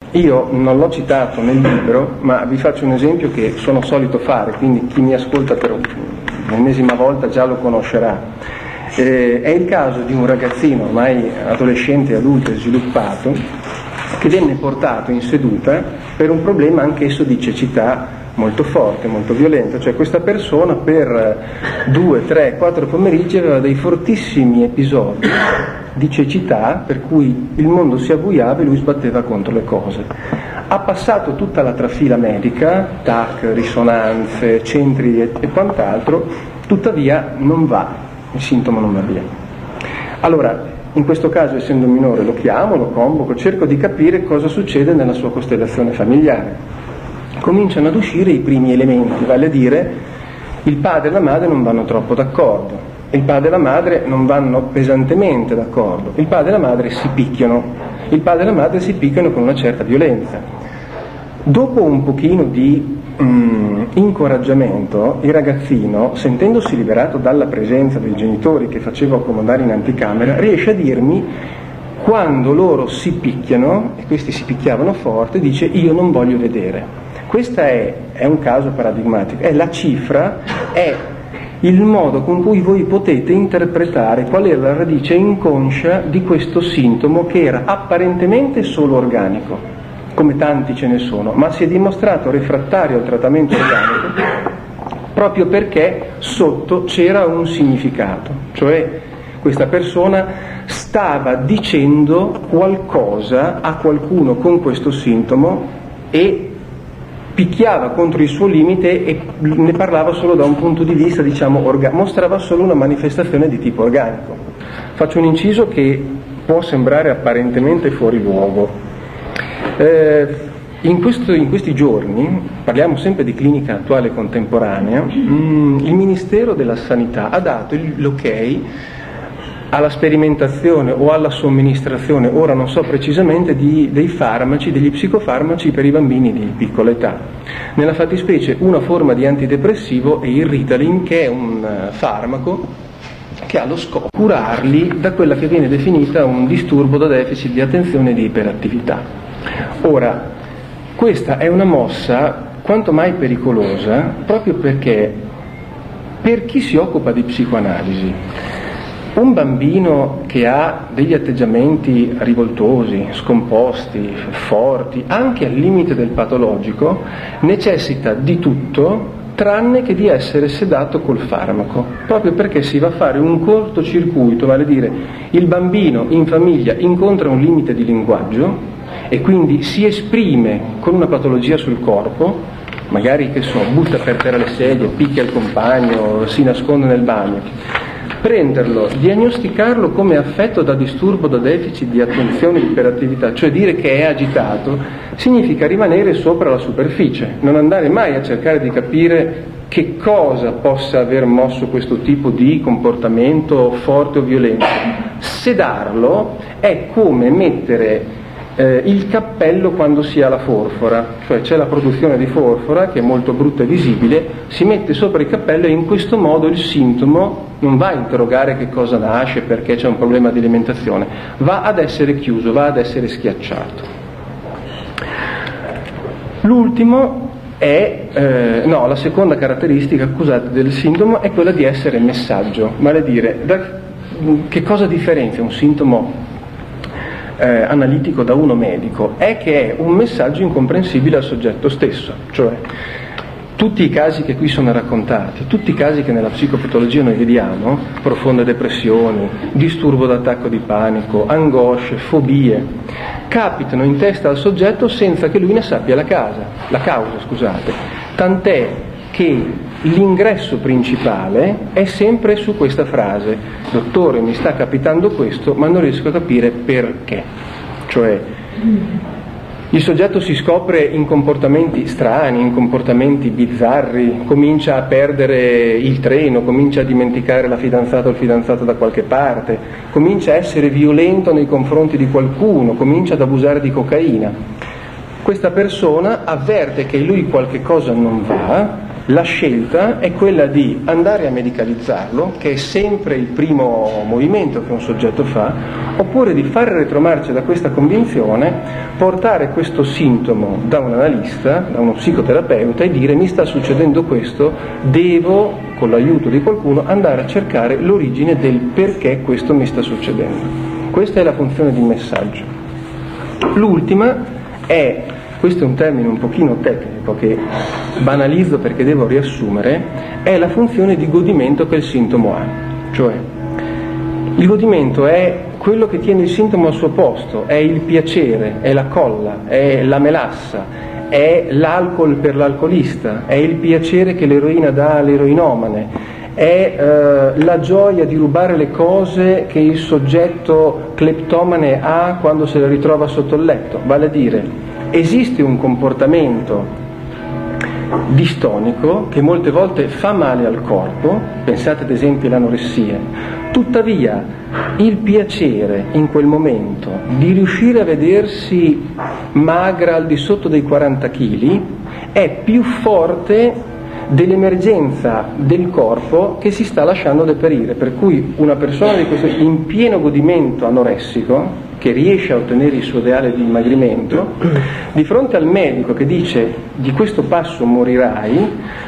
Io non l'ho citato nel libro, ma vi faccio un esempio che sono solito fare, quindi chi mi ascolta per l'ennesima volta già lo conoscerà. È il caso di un ragazzino ormai adolescente, adulto e sviluppato, che venne portato in seduta per un problema anch'esso di cecità molto forte, molto violento. Cioè questa persona per 2, 3, 4 pomeriggi aveva dei fortissimi episodi di cecità per cui il mondo si avvuiava e lui sbatteva contro le cose. Ha passato tutta la trafila medica, TAC, risonanze, centri e quant'altro, tuttavia non va, il sintomo non va via. Allora, in questo caso, essendo minore, lo chiamo, lo convoco, cerco di capire cosa succede nella sua costellazione familiare. Cominciano ad uscire i primi elementi, vale a dire il padre e la madre non vanno troppo d'accordo, il padre e la madre non vanno pesantemente d'accordo, il padre e la madre si picchiano, il padre e la madre si picchiano con una certa violenza. Dopo un pochino di incoraggiamento, il ragazzino, sentendosi liberato dalla presenza dei genitori che facevo accomodare in anticamera, riesce a dirmi, quando loro si picchiano, e questi si picchiavano forte, dice: io non voglio vedere. Questo è un caso paradigmatico, è la cifra, è il modo con cui voi potete interpretare qual era la radice inconscia di questo sintomo che era apparentemente solo organico, come tanti ce ne sono, ma si è dimostrato refrattario al trattamento organico proprio perché sotto c'era un significato, cioè questa persona stava dicendo qualcosa a qualcuno con questo sintomo e picchiava contro il suo limite e ne parlava solo da un punto di vista, diciamo, mostrava solo una manifestazione di tipo organico. Faccio un inciso che può sembrare apparentemente fuori luogo. In questi giorni, parliamo sempre di clinica attuale contemporanea, il Ministero della Sanità ha dato l'ok alla sperimentazione o alla somministrazione, ora non so precisamente, dei farmaci, degli psicofarmaci per i bambini di piccola età. Nella fattispecie una forma di antidepressivo è il Ritalin, che è un farmaco che ha lo scopo di curarli da quella che viene definita un disturbo da deficit di attenzione e di iperattività. Ora, questa è una mossa quanto mai pericolosa proprio perché per chi si occupa di psicoanalisi, un bambino che ha degli atteggiamenti rivoltosi, scomposti, forti, anche al limite del patologico, necessita di tutto tranne che di essere sedato col farmaco, proprio perché si va a fare un cortocircuito, vale a dire il bambino in famiglia incontra un limite di linguaggio e quindi si esprime con una patologia sul corpo, magari che butta per terra le sedie, picchia il compagno, si nasconde nel bagno. Prenderlo, diagnosticarlo come affetto da disturbo da deficit di attenzione e iperattività, cioè dire che è agitato, significa rimanere sopra la superficie, non andare mai a cercare di capire che cosa possa aver mosso questo tipo di comportamento forte o violento. Sedarlo è come mettere il cappello quando si ha la forfora, cioè c'è la produzione di forfora che è molto brutta e visibile, si mette sopra il cappello e in questo modo il sintomo non va a interrogare che cosa nasce, perché c'è un problema di alimentazione, va ad essere chiuso, va ad essere schiacciato. L'ultimo è, la seconda caratteristica, del sintomo è quella di essere messaggio, vale a dire, che cosa differenzia un sintomo analitico da uno medico? È che è un messaggio incomprensibile al soggetto stesso, cioè tutti i casi che qui sono raccontati, tutti i casi che nella psicopatologia noi vediamo, profonde depressioni, disturbo d'attacco di panico, angosce, fobie, capitano in testa al soggetto senza che lui ne sappia la causa, tant'è che l'ingresso principale è sempre su questa frase: dottore, mi sta capitando questo, ma non riesco a capire perché. Cioè, il soggetto si scopre in comportamenti strani, in comportamenti bizzarri, comincia a perdere il treno, comincia a dimenticare la fidanzata o il fidanzato da qualche parte, comincia a essere violento nei confronti di qualcuno, comincia ad abusare di cocaina. Questa persona avverte che lui qualche cosa non va, La scelta è quella di andare a medicalizzarlo, che è sempre il primo movimento che un soggetto fa, oppure di fare retromarcia da questa convinzione, portare questo sintomo da un analista, da uno psicoterapeuta e dire: mi sta succedendo questo, devo, con l'aiuto di qualcuno, andare a cercare l'origine del perché questo mi sta succedendo. Questa è la funzione di messaggio. L'ultima è, questo è un termine un pochino tecnico che banalizzo perché devo riassumere, è la funzione di godimento che il sintomo ha. Cioè, il godimento è quello che tiene il sintomo al suo posto, è il piacere, è la colla, è la melassa, è l'alcol per l'alcolista, è il piacere che l'eroina dà all'eroinomane, è la gioia di rubare le cose che il soggetto cleptomane ha quando se le ritrova sotto il letto. Vale a dire, esiste un comportamento distonico che molte volte fa male al corpo, pensate ad esempio all'anoressia, tuttavia il piacere in quel momento di riuscire a vedersi magra al di sotto dei 40 kg è più forte dell'emergenza del corpo che si sta lasciando deperire, per cui una persona di questo, in pieno godimento anoressico, che riesce a ottenere il suo ideale di dimagrimento, di fronte al medico che dice di questo passo morirai,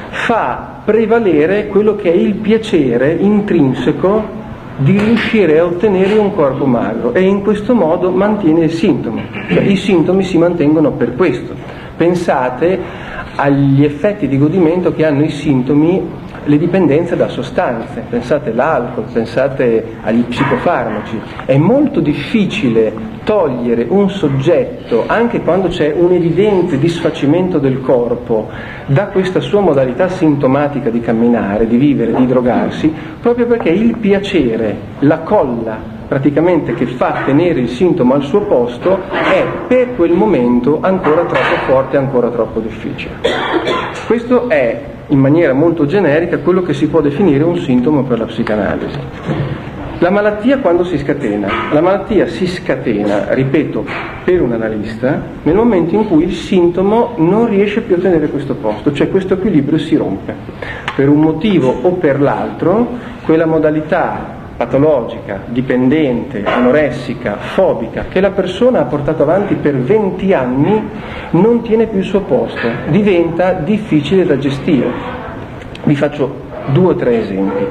fa prevalere quello che è il piacere intrinseco di riuscire a ottenere un corpo magro, e in questo modo mantiene il sintomo. Cioè, i sintomi si mantengono per questo. Pensate agli effetti di godimento che hanno i sintomi, le dipendenze da sostanze, pensate all'alcol, pensate agli psicofarmaci. È molto difficile togliere un soggetto, anche quando c'è un evidente disfacimento del corpo, da questa sua modalità sintomatica di camminare, di vivere, di drogarsi, proprio perché il piacere, la colla praticamente che fa tenere il sintomo al suo posto, è per quel momento ancora troppo forte, ancora troppo difficile. Questo è, in maniera molto generica, quello che si può definire un sintomo per la psicanalisi. La malattia quando si scatena? La malattia si scatena, ripeto, per un analista, nel momento in cui il sintomo non riesce più a tenere questo posto, cioè questo equilibrio si rompe. Per un motivo o per l'altro, quella modalità patologica, dipendente, anoressica, fobica, che la persona ha portato avanti per 20 anni, non tiene più il suo posto, diventa difficile da gestire. Vi faccio 2 o 3 esempi.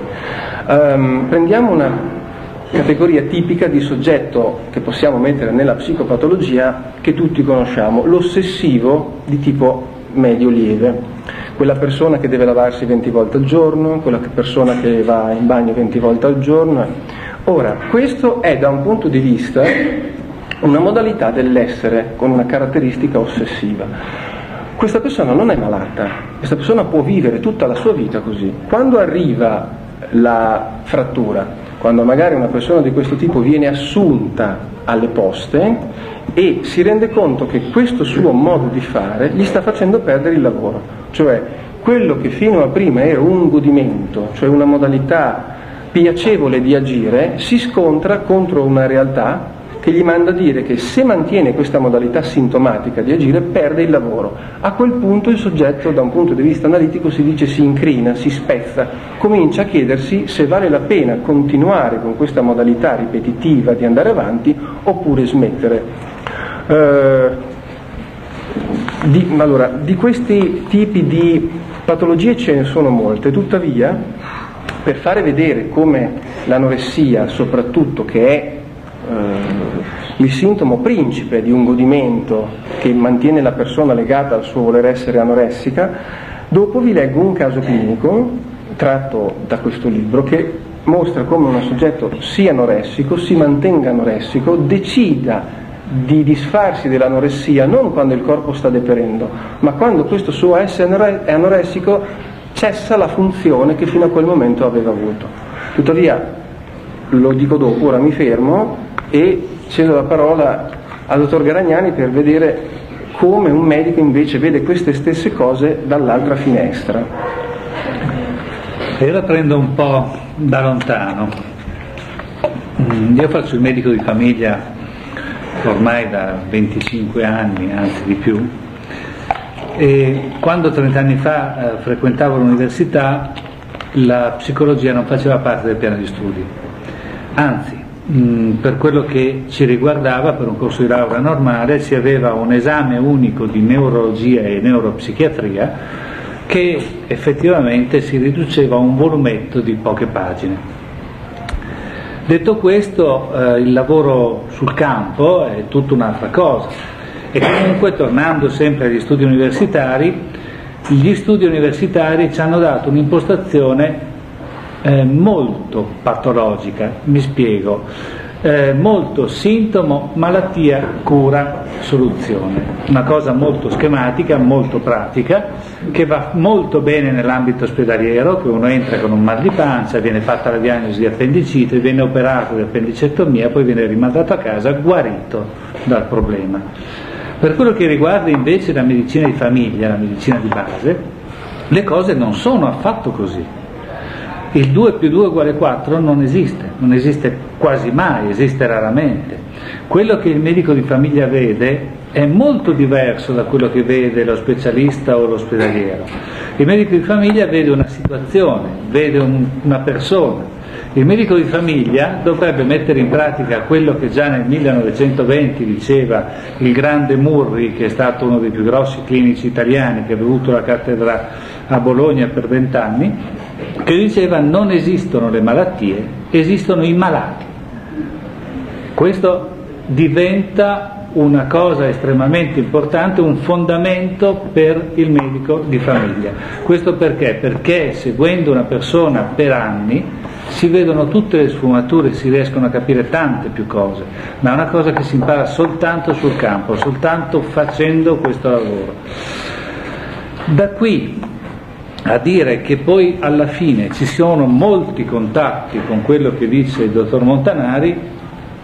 Prendiamo una categoria tipica di soggetto che possiamo mettere nella psicopatologia che tutti conosciamo, l'ossessivo di tipo medio-lieve. Quella persona che deve lavarsi 20 volte al giorno, quella persona che va in bagno 20 volte al giorno. Ora, questo è da un punto di vista una modalità dell'essere con una caratteristica ossessiva. Questa persona non è malata, questa persona può vivere tutta la sua vita così. Quando arriva la frattura, quando magari una persona di questo tipo viene assunta alle poste e si rende conto che questo suo modo di fare gli sta facendo perdere il lavoro, cioè quello che fino a prima era un godimento, cioè una modalità piacevole di agire, si scontra contro una realtà che gli manda a dire che se mantiene questa modalità sintomatica di agire perde il lavoro. A quel punto il soggetto, da un punto di vista analitico, si dice si incrina, si spezza, comincia a chiedersi se vale la pena continuare con questa modalità ripetitiva di andare avanti oppure smettere. Di questi tipi di patologie ce ne sono molte, tuttavia per fare vedere come l'anoressia, soprattutto, che è il sintomo principe di un godimento che mantiene la persona legata al suo voler essere anoressica, dopo vi leggo un caso clinico tratto da questo libro che mostra come un soggetto sia anoressico, si mantenga anoressico, decida di disfarsi dell'anoressia non quando il corpo sta deperendo, ma quando questo suo essere anoressico cessa la funzione che fino a quel momento aveva avuto. Tuttavia, lo dico dopo, ora mi fermo e cedo la parola al dottor Garagnani per vedere come un medico invece vede queste stesse cose dall'altra finestra. Io la prendo un po' da lontano. Io faccio il medico di famiglia ormai da 25 anni, anzi di più, E quando 30 anni fa frequentavo l'università, la psicologia non faceva parte del piano di studi, anzi, per quello che ci riguardava, per un corso di laurea normale si aveva un esame unico di neurologia e neuropsichiatria che effettivamente si riduceva a un volumetto di poche pagine. Detto questo, il lavoro sul campo è tutta un'altra cosa, e comunque, tornando sempre agli studi universitari, gli studi universitari ci hanno dato un'impostazione molto patologica, mi spiego, molto sintomo, malattia, cura, soluzione, una cosa molto schematica, molto pratica, che va molto bene nell'ambito ospedaliero, che uno entra con un mal di pancia, viene fatta la diagnosi di appendicite, viene operato di appendicectomia, poi viene rimandato a casa guarito dal problema. Per quello che riguarda invece la medicina di famiglia, la medicina di base, le cose non sono affatto così. Il 2 più 2 uguale 4 non esiste quasi mai, esiste raramente. Quello che il medico di famiglia vede è molto diverso da quello che vede lo specialista o l'ospedaliero. Il medico di famiglia vede una situazione, vede una persona. Il medico di famiglia dovrebbe mettere in pratica quello che già nel 1920 diceva il grande Murri, che è stato uno dei più grossi clinici italiani, che ha avuto la cattedra a Bologna per 20 anni, che diceva: non esistono le malattie, esistono i malati. Questo diventa una cosa estremamente importante, un fondamento per il medico di famiglia. Questo perché? Perché seguendo una persona per anni si vedono tutte le sfumature, si riescono a capire tante più cose, ma è una cosa che si impara soltanto sul campo, soltanto facendo questo lavoro. Da qui a dire che poi alla fine ci sono molti contatti con quello che dice il dottor Montanari,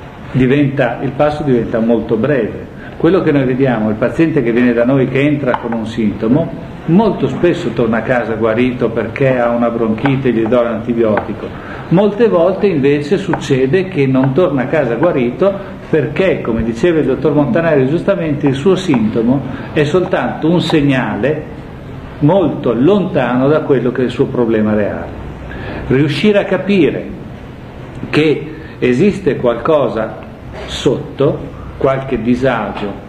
il passo diventa molto breve. Quello che noi vediamo, il paziente che viene da noi, che entra con un sintomo, molto spesso torna a casa guarito perché ha una bronchite e gli do l'antibiotico. Molte volte invece succede che non torna a casa guarito perché, come diceva il dottor Montanari giustamente, il suo sintomo è soltanto un segnale molto lontano da quello che è il suo problema reale. Riuscire a capire che esiste qualcosa sotto, qualche disagio,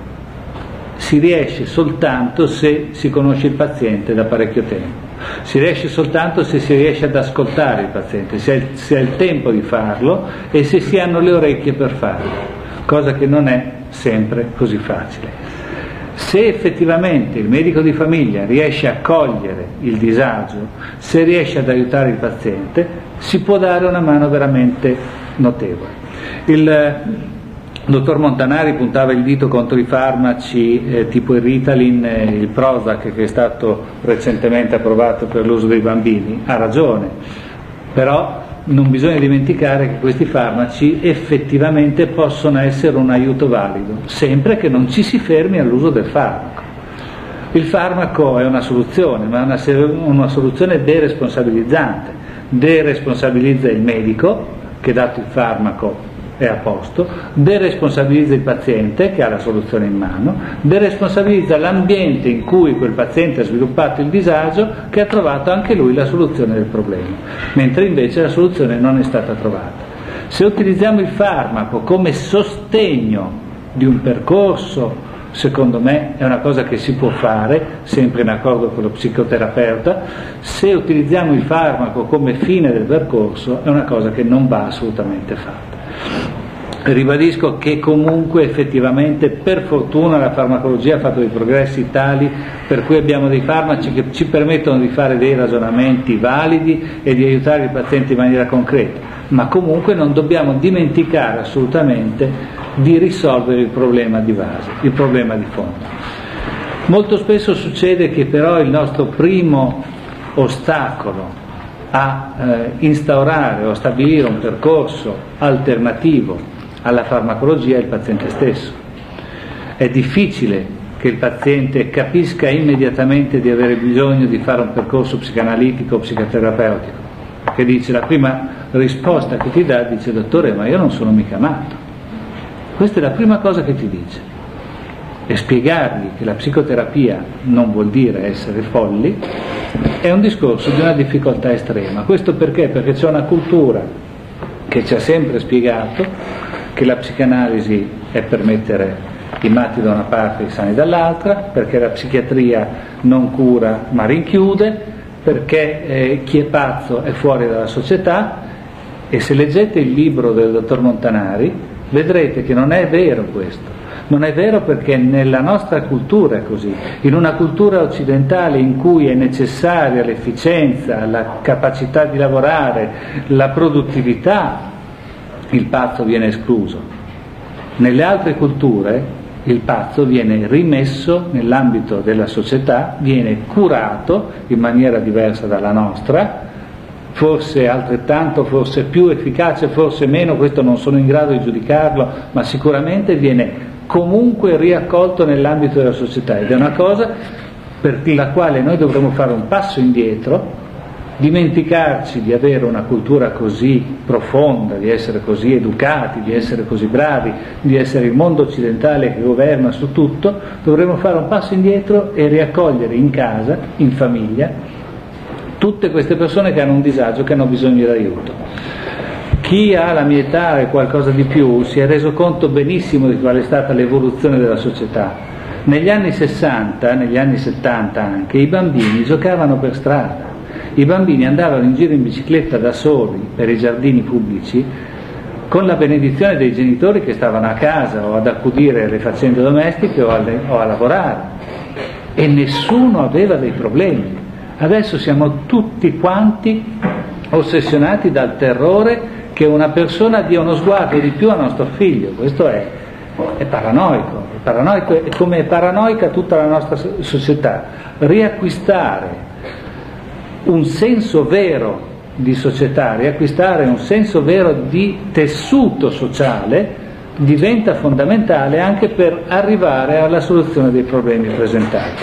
si riesce soltanto se si conosce il paziente da parecchio tempo, si riesce soltanto se si riesce ad ascoltare il paziente, se ha il tempo di farlo e se si hanno le orecchie per farlo, cosa che non è sempre così facile. Se effettivamente il medico di famiglia riesce a cogliere il disagio, se riesce ad aiutare il paziente, si può dare una mano veramente notevole. Il dottor Montanari puntava il dito contro i farmaci tipo il Ritalin, il Prozac, che è stato recentemente approvato per l'uso dei bambini. Ha ragione, però non bisogna dimenticare che questi farmaci effettivamente possono essere un aiuto valido, sempre che non ci si fermi all'uso del farmaco. Il farmaco è una soluzione, ma è una soluzione deresponsabilizzante. Deresponsabilizza il medico, che dato il farmaco è a posto, deresponsabilizza il paziente, che ha la soluzione in mano, deresponsabilizza l'ambiente in cui quel paziente ha sviluppato il disagio, che ha trovato anche lui la soluzione del problema, mentre invece la soluzione non è stata trovata. Se utilizziamo il farmaco come sostegno di un percorso, secondo me è una cosa che si può fare, sempre in accordo con lo psicoterapeuta. Se utilizziamo il farmaco come fine del percorso, è una cosa che non va assolutamente fatta. Ribadisco che comunque effettivamente, per fortuna, la farmacologia ha fatto dei progressi tali per cui abbiamo dei farmaci che ci permettono di fare dei ragionamenti validi e di aiutare il paziente in maniera concreta, ma comunque non dobbiamo dimenticare assolutamente di risolvere il problema di base, il problema di fondo. Molto spesso succede che però il nostro primo ostacolo a instaurare o stabilire un percorso alternativo alla farmacologia è il paziente stesso. È difficile che il paziente capisca immediatamente di avere bisogno di fare un percorso psicanalitico o psicoterapeutico, che dice, la prima risposta che ti dà, dice: dottore, ma io non sono mica matto. Questa è la prima cosa che ti dice. e spiegargli che la psicoterapia non vuol dire essere folli, è un discorso di una difficoltà estrema. Questo perché? Perché c'è una cultura che ci ha sempre spiegato che la psicanalisi è per mettere i matti da una parte e i sani dall'altra, perché la psichiatria non cura ma rinchiude, perché chi è pazzo è fuori dalla società. E se leggete il libro del dottor Montanari vedrete che non è vero questo. Non è vero, perché nella nostra cultura è così. In una cultura occidentale in cui è necessaria l'efficienza, la capacità di lavorare, la produttività, il pazzo viene escluso. Nelle altre culture il pazzo viene rimesso nell'ambito della società, viene curato in maniera diversa dalla nostra, forse altrettanto, forse più efficace, forse meno, questo non sono in grado di giudicarlo, ma sicuramente viene comunque riaccolto nell'ambito della società, ed è una cosa per la quale noi dovremmo fare un passo indietro, dimenticarci di avere una cultura così profonda, di essere così educati, di essere così bravi, di essere il mondo occidentale che governa su tutto. Dovremmo fare un passo indietro e riaccogliere in casa, in famiglia, tutte queste persone che hanno un disagio, che hanno bisogno di aiuto. Chi ha la mia età e qualcosa di più si è reso conto benissimo di qual è stata l'evoluzione della società. Negli anni 60, negli anni 70 anche, i bambini giocavano per strada, i bambini andavano in giro in bicicletta da soli per i giardini pubblici con la benedizione dei genitori che stavano a casa o ad accudire le faccende domestiche o a lavorare, e nessuno aveva dei problemi. Adesso siamo tutti quanti ossessionati dal terrore che una persona dia uno sguardo di più a nostro figlio. Questo è paranoico, e come è paranoica tutta la nostra società. Riacquistare un senso vero di società, riacquistare un senso vero di tessuto sociale diventa fondamentale anche per arrivare alla soluzione dei problemi presentati.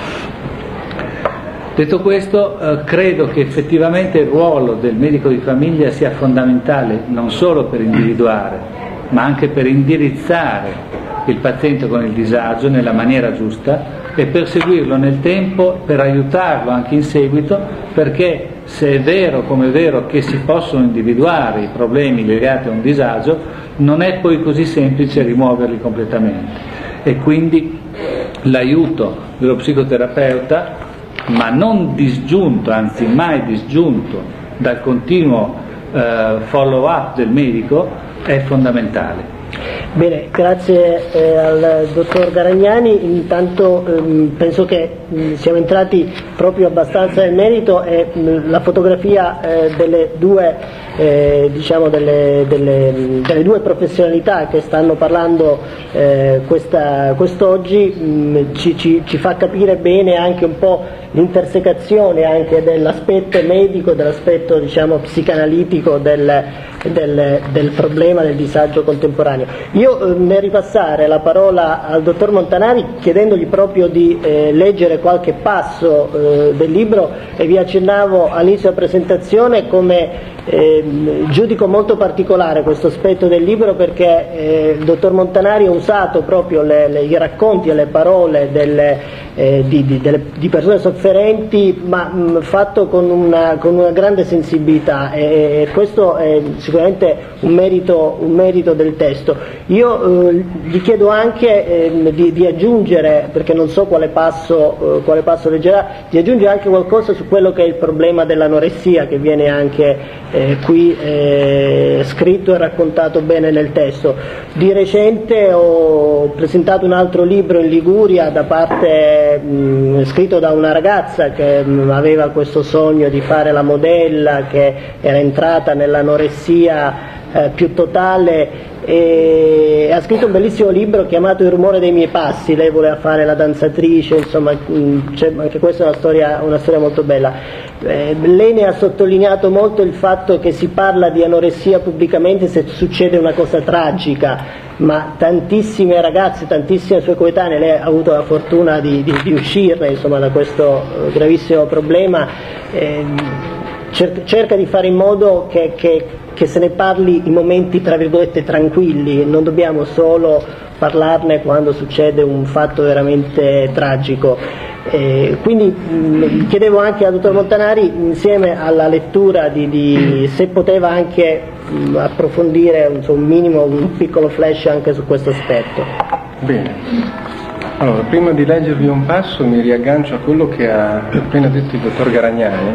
Detto questo, credo che effettivamente il ruolo del medico di famiglia sia fondamentale non solo per individuare, ma anche per indirizzare il paziente con il disagio nella maniera giusta e per seguirlo nel tempo, per aiutarlo anche in seguito, perché se è vero, come è vero, che si possono individuare i problemi legati a un disagio, non è poi così semplice rimuoverli completamente. E quindi l'aiuto dello psicoterapeuta, ma non disgiunto, anzi mai disgiunto dal continuo follow up del medico, è fondamentale. Bene, grazie al dottor Garagnani. Intanto penso che siamo entrati proprio abbastanza nel merito, e la fotografia delle due delle due professionalità che stanno parlando quest'oggi ci fa capire bene anche un po' l'intersecazione anche dell'aspetto medico, dell'aspetto psicanalitico del problema del disagio contemporaneo. Io nel ripassare la parola al dottor Montanari, chiedendogli proprio di leggere qualche passo del libro, e vi accennavo all'inizio della presentazione come giudico molto particolare questo aspetto del libro, perché il dottor Montanari ha usato proprio i racconti e le parole di persone sofferenti, ma fatto con una grande sensibilità, e questo è sicuramente un merito del testo. Io gli chiedo anche di aggiungere, perché non so quale passo leggerà, di aggiungere anche qualcosa su quello che è il problema dell'anoressia, che viene anche qui scritto e raccontato bene nel testo. Di recente ho presentato un altro libro in Liguria scritto da una ragazza che aveva questo sogno di fare la modella, che era entrata nell'anoressia più totale, e ha scritto un bellissimo libro chiamato Il rumore dei miei passi. Lei voleva fare la danzatrice, insomma, anche questa è una storia molto bella. Lei ne ha sottolineato molto il fatto che si parla di anoressia pubblicamente se succede una cosa tragica, ma tantissime ragazze, tantissime sue coetanee, lei ha avuto la fortuna di uscirne, insomma, da questo gravissimo problema, cerca di fare in modo che se ne parli in momenti tra virgolette tranquilli, non dobbiamo solo parlarne quando succede un fatto veramente tragico. Quindi chiedevo anche al dottor Montanari, insieme alla lettura se poteva anche approfondire un minimo, un piccolo flash anche su questo aspetto. Bene, allora prima di leggervi un passo mi riaggancio a quello che ha appena detto il dottor Garagnani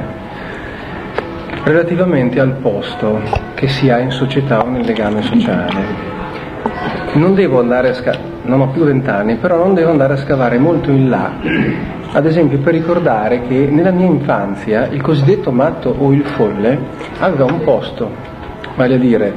relativamente al posto che si ha in società o nel legame sociale. Non devo andare non ho più 20 anni, però non devo andare a scavare molto in là, ad esempio per ricordare che nella mia infanzia il cosiddetto matto o il folle aveva un posto, vale a dire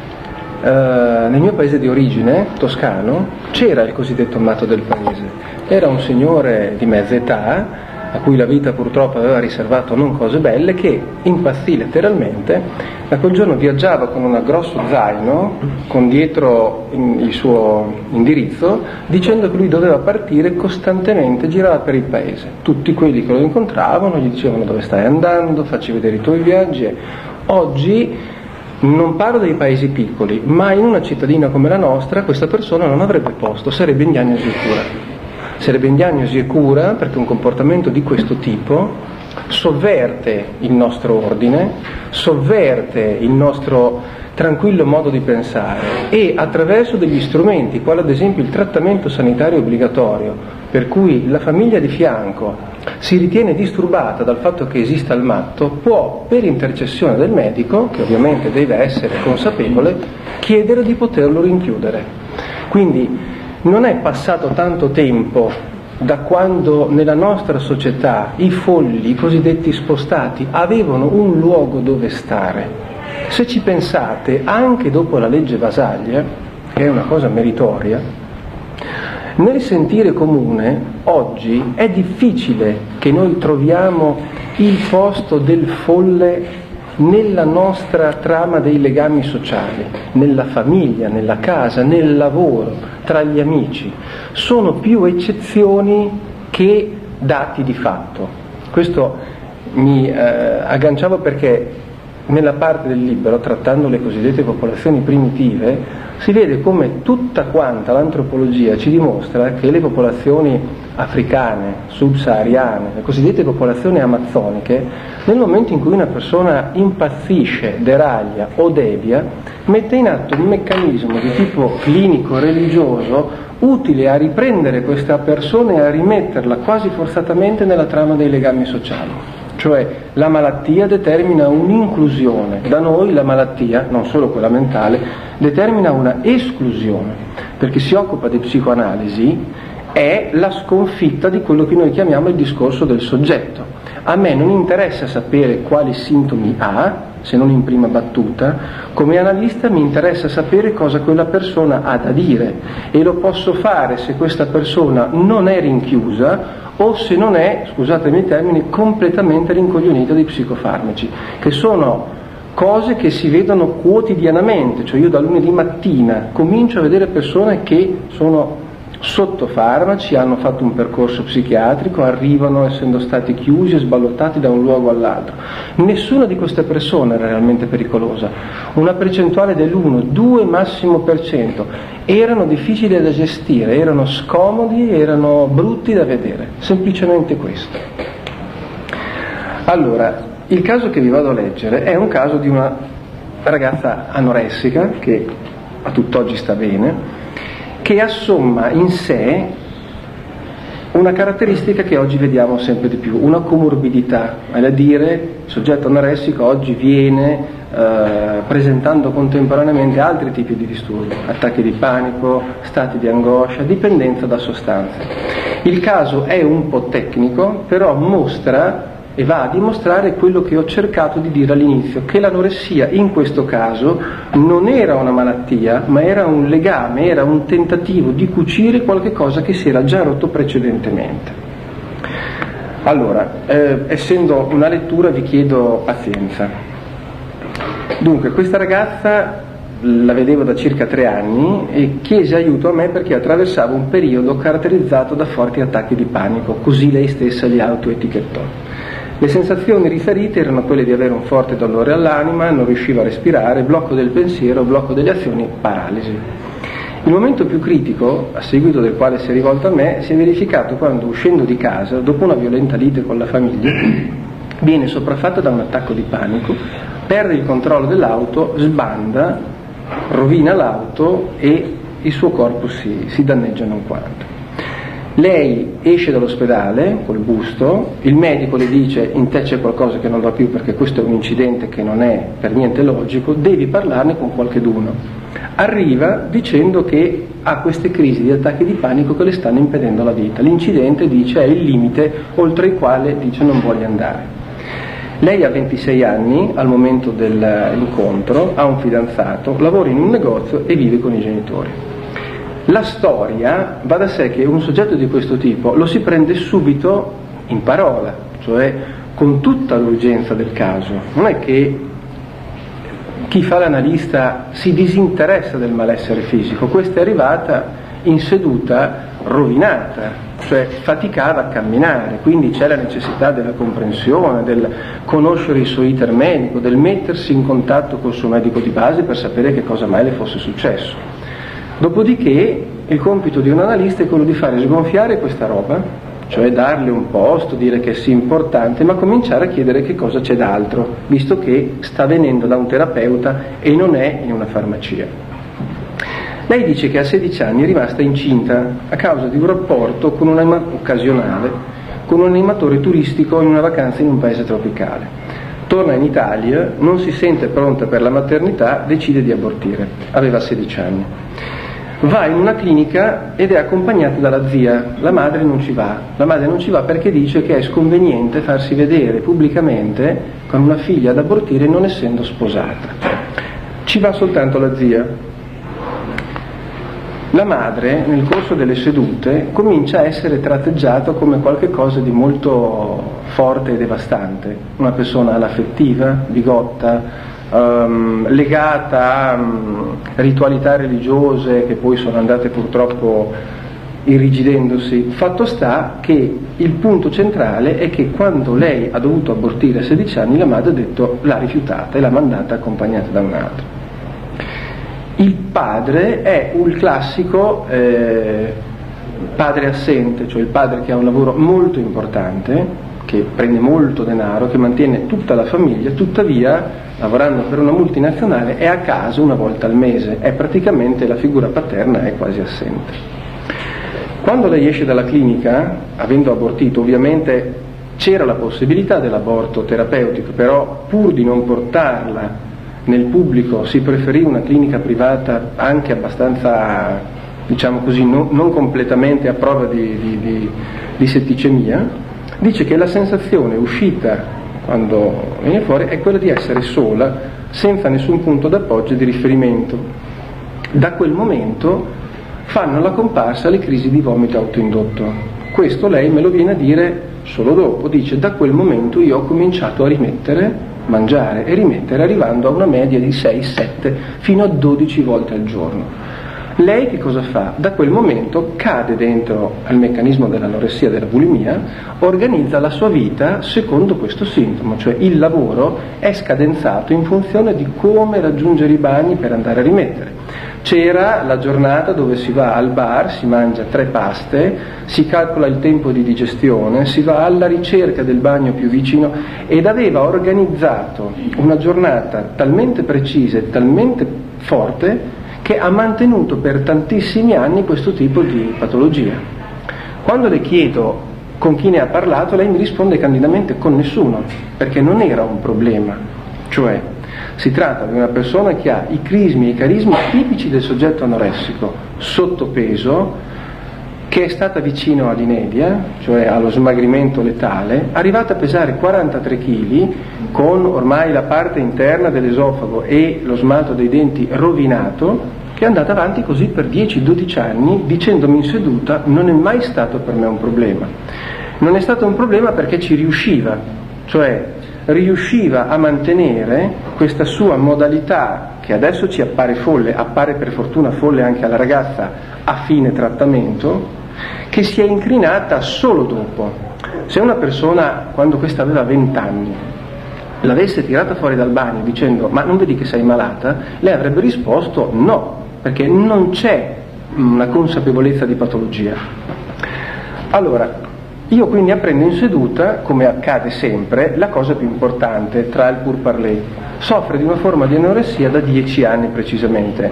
nel mio paese di origine, toscano, c'era il cosiddetto matto del paese, era un signore di mezza età a cui la vita purtroppo aveva riservato non cose belle, che impazzì letteralmente, da quel giorno viaggiava con un grosso zaino, con dietro il suo indirizzo, dicendo che lui doveva partire costantemente, girava per il paese. Tutti quelli che lo incontravano gli dicevano: dove stai andando, facci vedere i tuoi viaggi. Oggi non parlo dei paesi piccoli, ma in una cittadina come la nostra questa persona non avrebbe posto, sarebbe in diagnosi e cura. Sarebbe in diagnosi e cura perché un comportamento di questo tipo sovverte il nostro ordine, sovverte il nostro tranquillo modo di pensare e attraverso degli strumenti, quale ad esempio il trattamento sanitario obbligatorio, per cui la famiglia di fianco si ritiene disturbata dal fatto che esista il matto, può, per intercessione del medico, che ovviamente deve essere consapevole, chiedere di poterlo rinchiudere. Quindi non è passato tanto tempo da quando nella nostra società i folli, i cosiddetti spostati, avevano un luogo dove stare. Se ci pensate, anche dopo la legge Basaglia, che è una cosa meritoria, nel sentire comune oggi è difficile che noi troviamo il posto del folle nella nostra trama dei legami sociali, nella famiglia, nella casa, nel lavoro, tra gli amici. Sono più eccezioni che dati di fatto. Questo mi agganciavo perché nella parte del libro, trattando le cosiddette popolazioni primitive, si vede come tutta quanta l'antropologia ci dimostra che le popolazioni africane, subsahariane, le cosiddette popolazioni amazzoniche, nel momento in cui una persona impazzisce, deraglia o devia, mette in atto un meccanismo di tipo clinico-religioso utile a riprendere questa persona e a rimetterla quasi forzatamente nella trama dei legami sociali. Cioè la malattia determina un'inclusione, da noi la malattia, non solo quella mentale, determina una esclusione, perché si occupa di psicoanalisi, è la sconfitta di quello che noi chiamiamo il discorso del soggetto. A me non interessa sapere quali sintomi ha, se non in prima battuta, come analista mi interessa sapere cosa quella persona ha da dire e lo posso fare se questa persona non è rinchiusa o se non è, scusatemi i termini, completamente rincoglionita dei psicofarmaci, che sono cose che si vedono quotidianamente. Cioè io da lunedì mattina comincio a vedere persone che sono sotto farmaci, hanno fatto un percorso psichiatrico, arrivano essendo stati chiusi e sballottati da un luogo all'altro. Nessuna di queste persone era realmente pericolosa, una percentuale dell'1, 2 massimo per cento, erano difficili da gestire, erano scomodi, erano brutti da vedere, semplicemente questo. Allora, il caso che vi vado a leggere è un caso di una ragazza anoressica che a tutt'oggi sta bene, che assomma in sé una caratteristica che oggi vediamo sempre di più, una comorbidità, vale a dire il soggetto anoressico oggi viene presentando contemporaneamente altri tipi di disturbi, attacchi di panico, stati di angoscia, dipendenza da sostanze. Il caso è un po' tecnico, però mostra e va a dimostrare quello che ho cercato di dire all'inizio, che l'anoressia in questo caso non era una malattia, ma era un legame, era un tentativo di cucire qualche cosa che si era già rotto precedentemente. Allora, essendo una lettura vi chiedo pazienza. Dunque, questa ragazza la vedevo da circa 3 anni e chiese aiuto a me perché attraversava un periodo caratterizzato da forti attacchi di panico, così lei stessa li autoetichettò. Le sensazioni riferite erano quelle di avere un forte dolore all'anima, non riusciva a respirare, blocco del pensiero, blocco delle azioni, paralisi. Il momento più critico, a seguito del quale si è rivolto a me, si è verificato quando, uscendo di casa, dopo una violenta lite con la famiglia, viene sopraffatto da un attacco di panico, perde il controllo dell'auto, sbanda, rovina l'auto e il suo corpo si danneggia non quanto. Lei esce dall'ospedale col busto, il medico le dice: in te c'è qualcosa che non va più perché questo è un incidente che non è per niente logico, devi parlarne con qualcheduno. Arriva dicendo che ha queste crisi di attacchi di panico che le stanno impedendo la vita. L'incidente, dice, è il limite oltre il quale, dice, non vuole andare. Lei ha 26 anni al momento dell'incontro, ha un fidanzato, lavora in un negozio e vive con i genitori. La storia va da sé che un soggetto di questo tipo lo si prende subito in parola, cioè con tutta l'urgenza del caso. Non è che chi fa l'analista si disinteressa del malessere fisico, questa è arrivata in seduta rovinata, cioè faticava a camminare, quindi c'è la necessità della comprensione, del conoscere il suo iter medico, del mettersi in contatto col suo medico di base per sapere che cosa mai le fosse successo. Dopodiché il compito di un analista è quello di fare sgonfiare questa roba, cioè darle un posto, dire che sia importante, ma cominciare a chiedere che cosa c'è d'altro, visto che sta venendo da un terapeuta e non è in una farmacia. Lei dice che a 16 anni è rimasta incinta a causa di un rapporto occasionale con un animatore turistico in una vacanza in un paese tropicale. Torna in Italia, non si sente pronta per la maternità, decide di abortire. Aveva 16 anni. Va in una clinica ed è accompagnata dalla zia. La madre non ci va perché dice che è sconveniente farsi vedere pubblicamente con una figlia ad abortire non essendo sposata. Ci va soltanto la zia. La madre, nel corso delle sedute, comincia a essere tratteggiata come qualcosa di molto forte e devastante, una persona anaffettiva, bigotta, legata a ritualità religiose che poi sono andate purtroppo irrigidendosi. Fatto sta che il punto centrale è che quando lei ha dovuto abortire a 16 anni, la madre ha detto, l'ha rifiutata e l'ha mandata accompagnata da un altro. Il padre è un classico padre assente, cioè il padre che ha un lavoro molto importante, che prende molto denaro, che mantiene tutta la famiglia, tuttavia lavorando per una multinazionale è a casa una volta al mese, è praticamente la figura paterna è quasi assente. Quando lei esce dalla clinica, avendo abortito, ovviamente c'era la possibilità dell'aborto terapeutico, però pur di non portarla nel pubblico si preferì una clinica privata anche abbastanza, diciamo così, non completamente a prova di setticemia. Dice che la sensazione uscita quando viene fuori è quella di essere sola, senza nessun punto d'appoggio e di riferimento. Da quel momento fanno la comparsa le crisi di vomito autoindotto. Questo lei me lo viene a dire solo dopo, dice: da quel momento io ho cominciato a mangiare e rimettere, arrivando a una media di 6, 7 fino a 12 volte al giorno. Lei che cosa fa? Da quel momento cade dentro al meccanismo dell'anoressia, della bulimia, organizza la sua vita secondo questo sintomo, cioè il lavoro è scadenzato in funzione di come raggiungere i bagni per andare a rimettere. C'era la giornata dove si va al bar, si mangia 3 paste, si calcola il tempo di digestione, si va alla ricerca del bagno più vicino, ed aveva organizzato una giornata talmente precisa e talmente forte che ha mantenuto per tantissimi anni questo tipo di patologia. Quando le chiedo con chi ne ha parlato, lei mi risponde candidamente: con nessuno, perché non era un problema. Cioè, si tratta di una persona che ha i crismi e i carismi tipici del soggetto anoressico, sottopeso, che è stata vicino all'inedia, cioè allo smagrimento letale, arrivata a pesare 43 kg, con ormai la parte interna dell'esofago e lo smalto dei denti rovinato, che è andata avanti così per 10-12 anni, dicendomi in seduta: non è mai stato per me un problema. Non è stato un problema perché ci riusciva, cioè riusciva a mantenere questa sua modalità, che adesso ci appare folle, appare per fortuna folle anche alla ragazza a fine trattamento, che si è incrinata solo dopo. Se una persona, quando questa aveva 20 anni, l'avesse tirata fuori dal bagno dicendo ma non vedi che sei malata, lei avrebbe risposto no, perché non c'è una consapevolezza di patologia. Allora, io quindi apprendo in seduta, come accade sempre, la cosa più importante tra il pourparlers. Soffre di una forma di anoressia da 10 anni precisamente.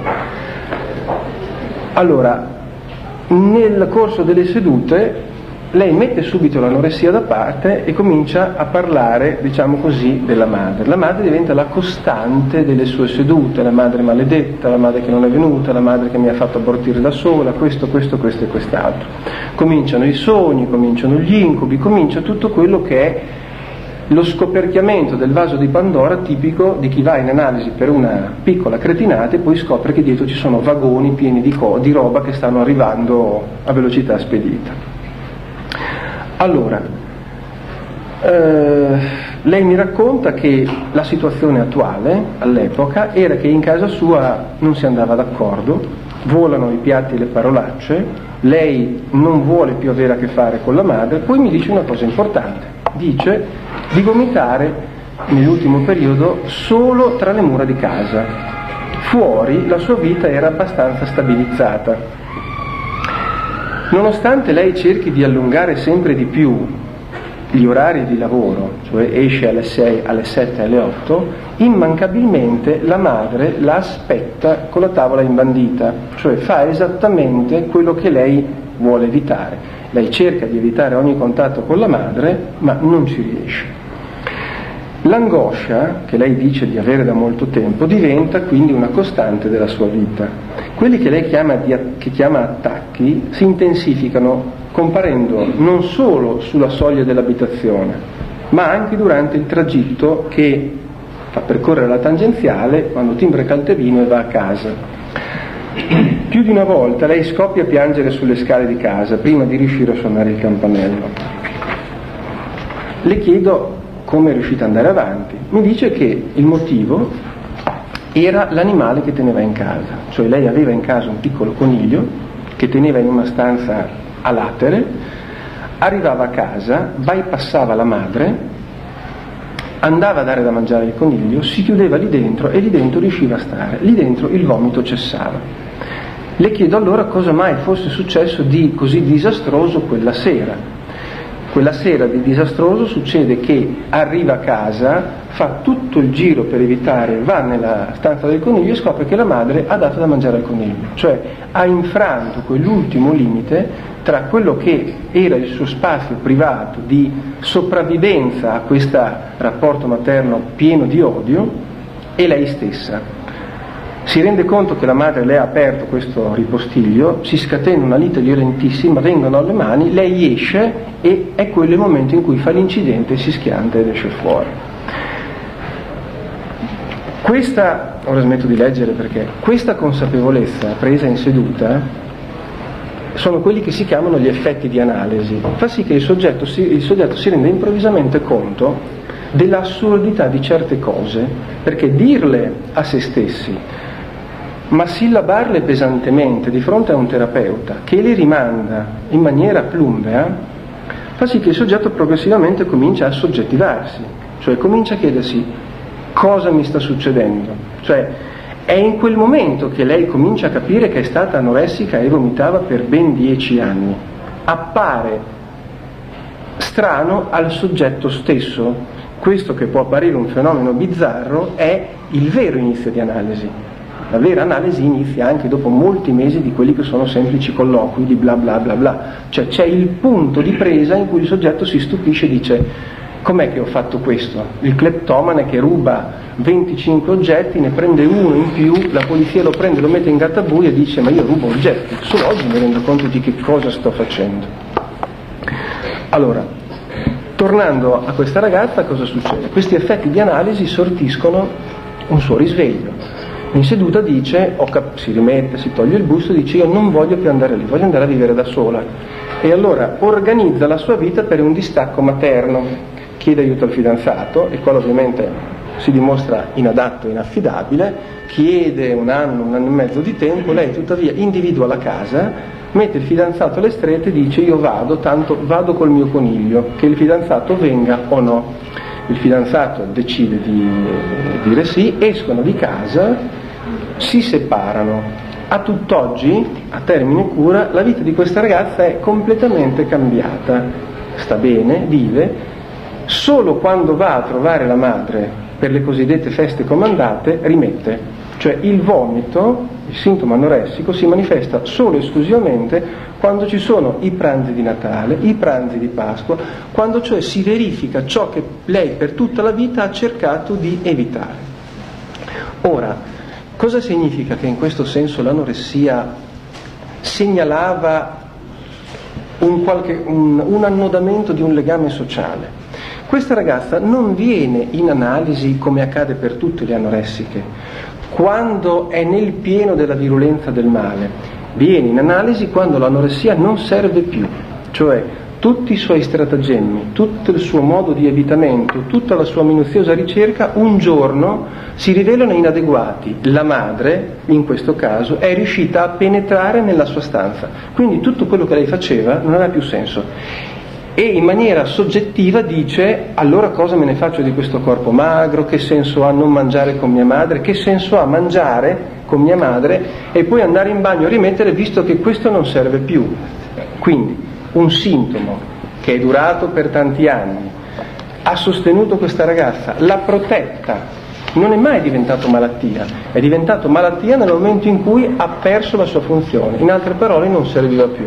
Allora, nel corso delle sedute lei mette subito l'anoressia da parte e comincia a parlare, diciamo così, della madre. La madre diventa la costante delle sue sedute, la madre maledetta, la madre che non è venuta, la madre che mi ha fatto abortire da sola, questo e quest'altro. Cominciano i sogni, cominciano gli incubi, comincia tutto quello che è lo scoperchiamento del vaso di Pandora tipico di chi va in analisi per una piccola cretinata e poi scopre che dietro ci sono vagoni pieni di roba che stanno arrivando a velocità spedita. Allora, lei mi racconta che la situazione attuale all'epoca era che in casa sua non si andava d'accordo, volano i piatti e le parolacce, lei non vuole più avere a che fare con la madre, poi mi dice una cosa importante, dice di vomitare nell'ultimo periodo solo tra le mura di casa, fuori la sua vita era abbastanza stabilizzata. Nonostante lei cerchi di allungare sempre di più gli orari di lavoro, cioè esce alle 6, alle 7, alle 8, immancabilmente la madre la aspetta con la tavola imbandita, cioè fa esattamente quello che lei vuole evitare. Lei cerca di evitare ogni contatto con la madre, ma non ci riesce. L'angoscia, che lei dice di avere da molto tempo, diventa quindi una costante della sua vita. Quelli che lei chiama attacchi si intensificano comparendo non solo sulla soglia dell'abitazione, ma anche durante il tragitto che fa percorrere la tangenziale quando timbra il calterino e va a casa. Più di una volta lei scoppia a piangere sulle scale di casa prima di riuscire a suonare il campanello. Le chiedo come è riuscita ad andare avanti. Mi dice che il motivo era l'animale che teneva in casa, cioè lei aveva in casa un piccolo coniglio che teneva in una stanza a latere, arrivava a casa, bypassava la madre, andava a dare da mangiare al coniglio, si chiudeva lì dentro e lì dentro riusciva a stare, lì dentro il vomito cessava. Le chiedo allora cosa mai fosse successo di così disastroso quella sera. Quella sera di disastroso succede che arriva a casa, fa tutto il giro per evitare, va nella stanza del coniglio e scopre che la madre ha dato da mangiare al coniglio, cioè ha infranto quell'ultimo limite tra quello che era il suo spazio privato di sopravvivenza a questo rapporto materno pieno di odio e lei stessa. Si rende conto che la madre le ha aperto questo ripostiglio, si scatena una lite violentissima, vengono alle mani, lei esce e è quello il momento in cui fa l'incidente, si schianta ed esce fuori. Ora smetto di leggere perché questa consapevolezza presa in seduta sono quelli che si chiamano gli effetti di analisi, fa sì che il soggetto si renda improvvisamente conto dell'assurdità di certe cose, perché dirle a se stessi ma sillabarle pesantemente di fronte a un terapeuta che le rimanda in maniera plumbea fa sì che il soggetto progressivamente comincia a soggettivarsi, cioè comincia a chiedersi cosa mi sta succedendo, cioè è in quel momento che lei comincia a capire che è stata anoressica e vomitava per ben 10 anni. Appare strano al soggetto stesso. Questo che può apparire un fenomeno bizzarro è il vero inizio di analisi. La vera analisi inizia anche dopo molti mesi di quelli che sono semplici colloqui di bla bla bla bla, cioè c'è il punto di presa in cui il soggetto si stupisce e dice com'è che ho fatto questo? Il cleptomane che ruba 25 oggetti, ne prende uno in più, la polizia lo prende, lo mette in gattabuia e dice ma io rubo oggetti, solo oggi mi rendo conto di che cosa sto facendo. Allora, tornando a questa ragazza, cosa succede? Questi effetti di analisi sortiscono un suo risveglio. In seduta dice, si rimette, si toglie il busto e dice io non voglio più andare lì, voglio andare a vivere da sola. E allora organizza la sua vita per un distacco materno, chiede aiuto al fidanzato, il quale ovviamente si dimostra inadatto, inaffidabile, chiede un anno e mezzo di tempo, lei tuttavia individua la casa, mette il fidanzato alle strette e dice io vado, tanto vado col mio coniglio, che il fidanzato venga o no. Il fidanzato decide di dire sì, escono di casa, si separano. A tutt'oggi, a termine cura, la vita di questa ragazza è completamente cambiata, sta bene, vive, solo quando va a trovare la madre per le cosiddette feste comandate rimette. Cioè il vomito, il sintomo anoressico, si manifesta solo e esclusivamente quando ci sono i pranzi di Natale, i pranzi di Pasqua, quando cioè si verifica ciò che lei per tutta la vita ha cercato di evitare. Ora, cosa significa che in questo senso l'anoressia segnalava un annodamento di un legame sociale? Questa ragazza non viene in analisi come accade per tutte le anoressiche, quando è nel pieno della virulenza del male, viene in analisi quando l'anoressia non serve più, cioè tutti i suoi stratagemmi, tutto il suo modo di evitamento, tutta la sua minuziosa ricerca un giorno si rivelano inadeguati. La madre, in questo caso, è riuscita a penetrare nella sua stanza, quindi tutto quello che lei faceva non aveva più senso. E in maniera soggettiva dice allora cosa me ne faccio di questo corpo magro, che senso ha non mangiare con mia madre, che senso ha mangiare con mia madre e poi andare in bagno a rimettere visto che questo non serve più. Quindi un sintomo che è durato per tanti anni, ha sostenuto questa ragazza, l'ha protetta, non è mai diventato malattia, è diventato malattia nel momento in cui ha perso la sua funzione, in altre parole non serviva più.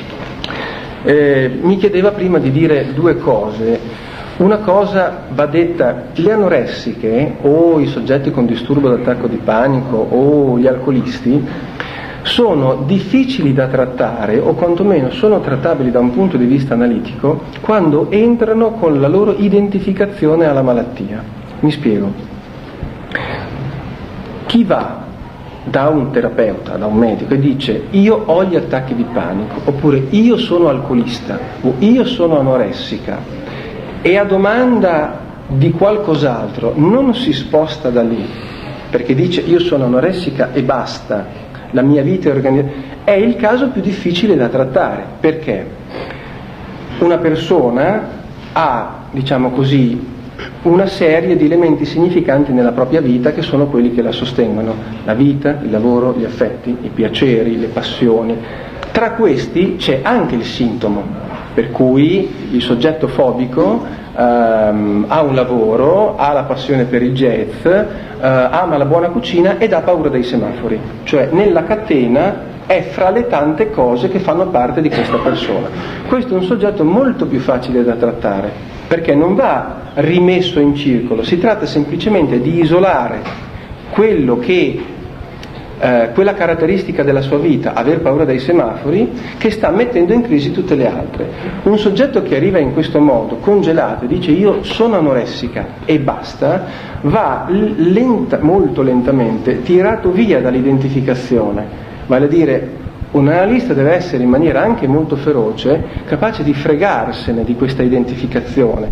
Mi chiedeva prima di dire due cose. Una cosa va detta: le anoressiche o i soggetti con disturbo d'attacco di panico o gli alcolisti sono difficili da trattare, o quantomeno sono trattabili da un punto di vista analitico, quando entrano con la loro identificazione alla malattia. Mi spiego. Chi va da un terapeuta, da un medico e dice io ho gli attacchi di panico, oppure io sono alcolista o io sono anoressica, e a domanda di qualcos'altro non si sposta da lì perché dice io sono anoressica e basta, la mia vita è organizzata, è il caso più difficile da trattare, perché una persona ha, diciamo così, una serie di elementi significanti nella propria vita che sono quelli che la sostengono: la vita, il lavoro, gli affetti, i piaceri, le passioni. Tra questi c'è anche il sintomo, per cui il soggetto fobico ha un lavoro, ha la passione per il jazz, ama la buona cucina ed ha paura dei semafori, cioè nella catena è fra le tante cose che fanno parte di questa persona. Questo è un soggetto molto più facile da trattare, perché non va rimesso in circolo, si tratta semplicemente di isolare quello che quella caratteristica della sua vita, aver paura dei semafori, che sta mettendo in crisi tutte le altre. Un soggetto che arriva in questo modo, congelato, e dice io sono anoressica e basta, va molto lentamente tirato via dall'identificazione, vale a dire un analista deve essere in maniera anche molto feroce, capace di fregarsene di questa identificazione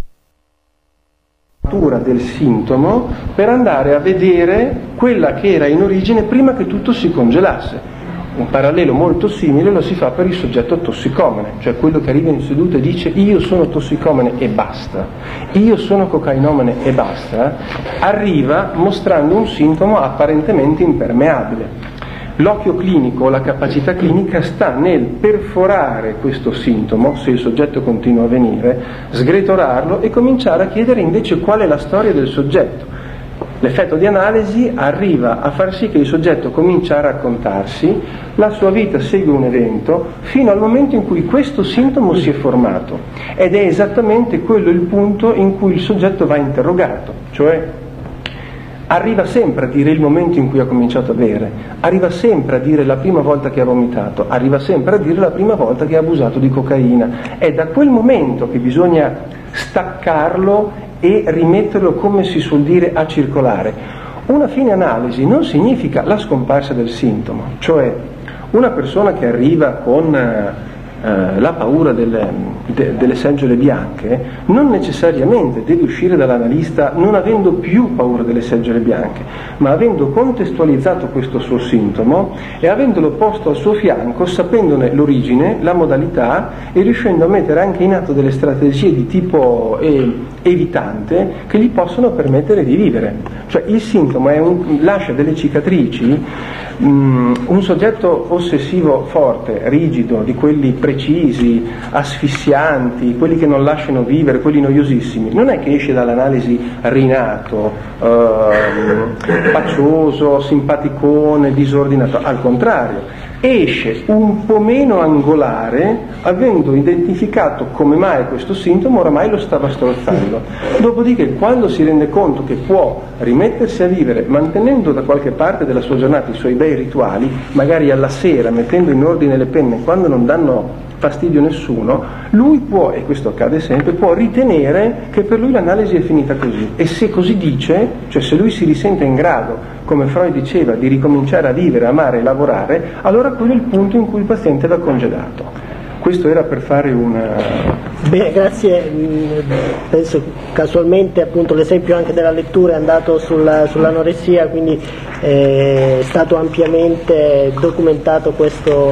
del sintomo, per andare a vedere quella che era in origine prima che tutto si congelasse. Un parallelo molto simile lo si fa per il soggetto tossicomane, cioè quello che arriva in seduta e dice io sono tossicomane e basta, io sono cocainomane e basta, arriva mostrando un sintomo apparentemente impermeabile. L'occhio clinico, la capacità clinica sta nel perforare questo sintomo, se il soggetto continua a venire, sgretollarlo e cominciare a chiedere invece qual è la storia del soggetto. L'effetto di analisi arriva a far sì che il soggetto comincia a raccontarsi, la sua vita segue un evento fino al momento in cui questo sintomo si è formato, ed è esattamente quello il punto in cui il soggetto va interrogato, cioè arriva sempre a dire il momento in cui ha cominciato a bere, arriva sempre a dire la prima volta che ha vomitato, arriva sempre a dire la prima volta che ha abusato di cocaina. È da quel momento che bisogna staccarlo e rimetterlo, come si suol dire, a circolare. Una fine analisi non significa la scomparsa del sintomo, cioè una persona che arriva con la paura delle seggiole bianche non necessariamente deve uscire dall'analista non avendo più paura delle seggiole bianche, ma avendo contestualizzato questo suo sintomo e avendolo posto al suo fianco, sapendone l'origine, la modalità e riuscendo a mettere anche in atto delle strategie di tipo evitante che gli possono permettere di vivere. Cioè il sintomo lascia delle cicatrici. Un soggetto ossessivo forte, rigido, di quelli precisi, asfissianti, quelli che non lasciano vivere, quelli noiosissimi, non è che esce dall'analisi rinato, pacioso, simpaticone, disordinato, al contrario, esce un po' meno angolare, avendo identificato come mai questo sintomo oramai lo stava strozzando. Dopodiché, quando si rende conto che può rimettersi a vivere mantenendo da qualche parte della sua giornata i suoi bei rituali, magari alla sera mettendo in ordine le penne quando non danno fastidio a nessuno, lui può, e questo accade sempre, può ritenere che per lui l'analisi è finita così, e se così dice, cioè se lui si risente in grado, come Freud diceva, di ricominciare a vivere, amare e lavorare, allora quello è il punto in cui il paziente va congedato. Questo era per fare una... Bene, grazie. Penso casualmente appunto l'esempio anche della lettura è andato sull'anoressia, quindi è stato ampiamente documentato questo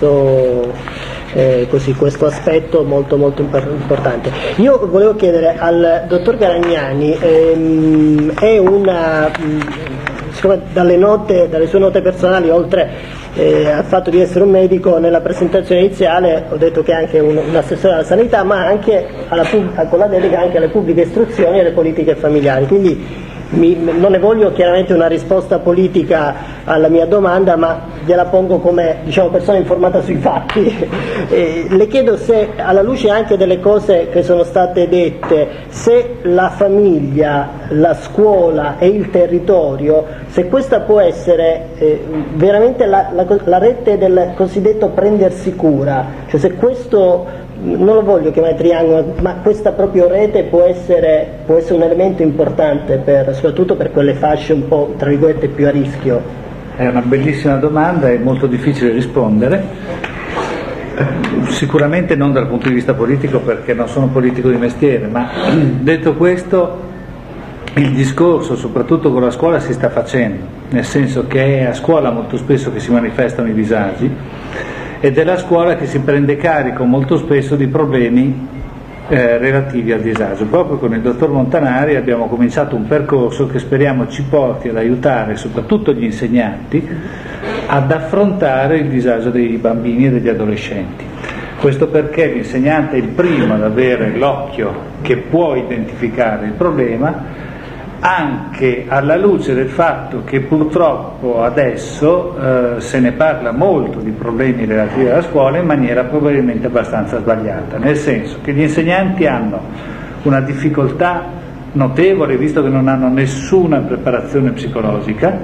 aspetto molto molto importante. Io volevo chiedere al dottor Garagnani, dalle sue note personali, oltre al fatto di essere un medico, nella presentazione iniziale ho detto che è anche un assessore alla sanità, ma anche con la dedica anche alle pubbliche istruzioni e alle politiche familiari, quindi non ne voglio chiaramente una risposta politica alla mia domanda, ma gliela pongo come persona informata sui fatti. Le chiedo se, alla luce anche delle cose che sono state dette, se la famiglia, la scuola e il territorio, se questa può essere veramente la rete del cosiddetto prendersi cura, cioè se questo, non lo voglio chiamare triangolo, ma questa proprio rete può essere un elemento importante soprattutto per quelle fasce un po' tra virgolette più a rischio. È una bellissima domanda, è molto difficile rispondere, sicuramente non dal punto di vista politico, perché non sono politico di mestiere, ma detto questo, il discorso soprattutto con la scuola si sta facendo, nel senso che è a scuola molto spesso che si manifestano i disagi, ed è la scuola che si prende carico molto spesso di problemi relativi al disagio. Proprio con il dottor Montanari abbiamo cominciato un percorso che speriamo ci porti ad aiutare soprattutto gli insegnanti ad affrontare il disagio dei bambini e degli adolescenti. Questo perché l'insegnante è il primo ad avere l'occhio che può identificare il problema, anche alla luce del fatto che purtroppo adesso se ne parla molto di problemi relativi alla scuola in maniera probabilmente abbastanza sbagliata, nel senso che gli insegnanti hanno una difficoltà notevole, visto che non hanno nessuna preparazione psicologica,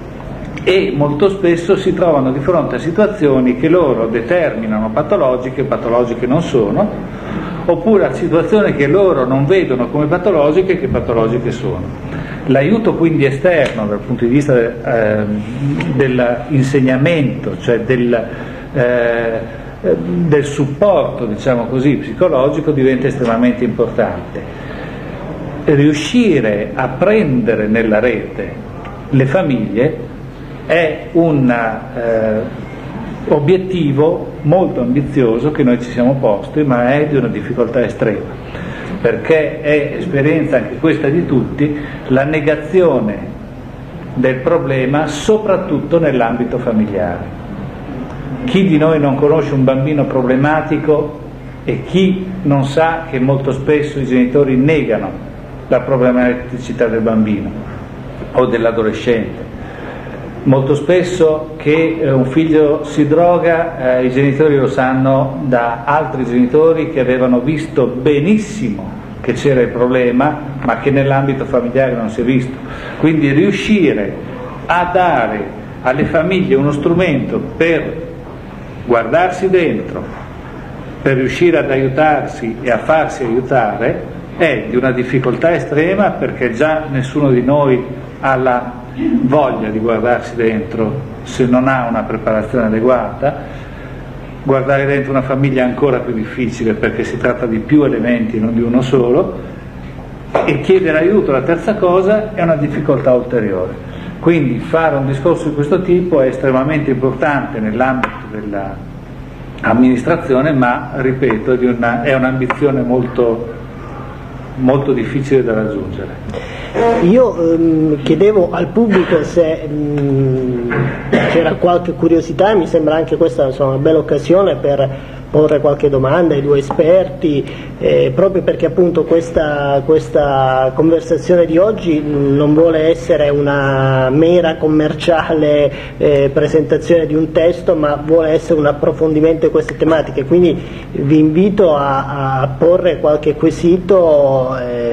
e molto spesso si trovano di fronte a situazioni che loro determinano patologiche non sono, oppure a situazioni che loro non vedono come patologiche, che patologiche sono. L'aiuto quindi esterno dal punto di vista dell'insegnamento, cioè del supporto, diciamo così, psicologico, diventa estremamente importante. Riuscire a prendere nella rete le famiglie è un obiettivo molto ambizioso che noi ci siamo posti, ma è di una difficoltà estrema, perché è esperienza anche questa di tutti la negazione del problema, soprattutto nell'ambito familiare. Chi di noi non conosce un bambino problematico e chi non sa che molto spesso i genitori negano la problematicità del bambino o dell'adolescente? Molto spesso che un figlio si droga, i genitori lo sanno da altri genitori che avevano visto benissimo che c'era il problema, ma che nell'ambito familiare non si è visto. Quindi riuscire a dare alle famiglie uno strumento per guardarsi dentro, per riuscire ad aiutarsi e a farsi aiutare, è di una difficoltà estrema, perché già nessuno di noi ha la voglia di guardarsi dentro se non ha una preparazione adeguata, guardare dentro una famiglia è ancora più difficile perché si tratta di più elementi, non di uno solo, e chiedere aiuto, la terza cosa, è una difficoltà ulteriore. Quindi fare un discorso di questo tipo è estremamente importante nell'ambito dell'amministrazione, ma ripeto, è un'ambizione molto, molto difficile da raggiungere. Io chiedevo al pubblico se c'era qualche curiosità, mi sembra anche questa una bella occasione per porre qualche domanda ai due esperti, proprio perché appunto questa conversazione di oggi non vuole essere una mera commerciale presentazione di un testo, ma vuole essere un approfondimento di queste tematiche, quindi vi invito a porre qualche quesito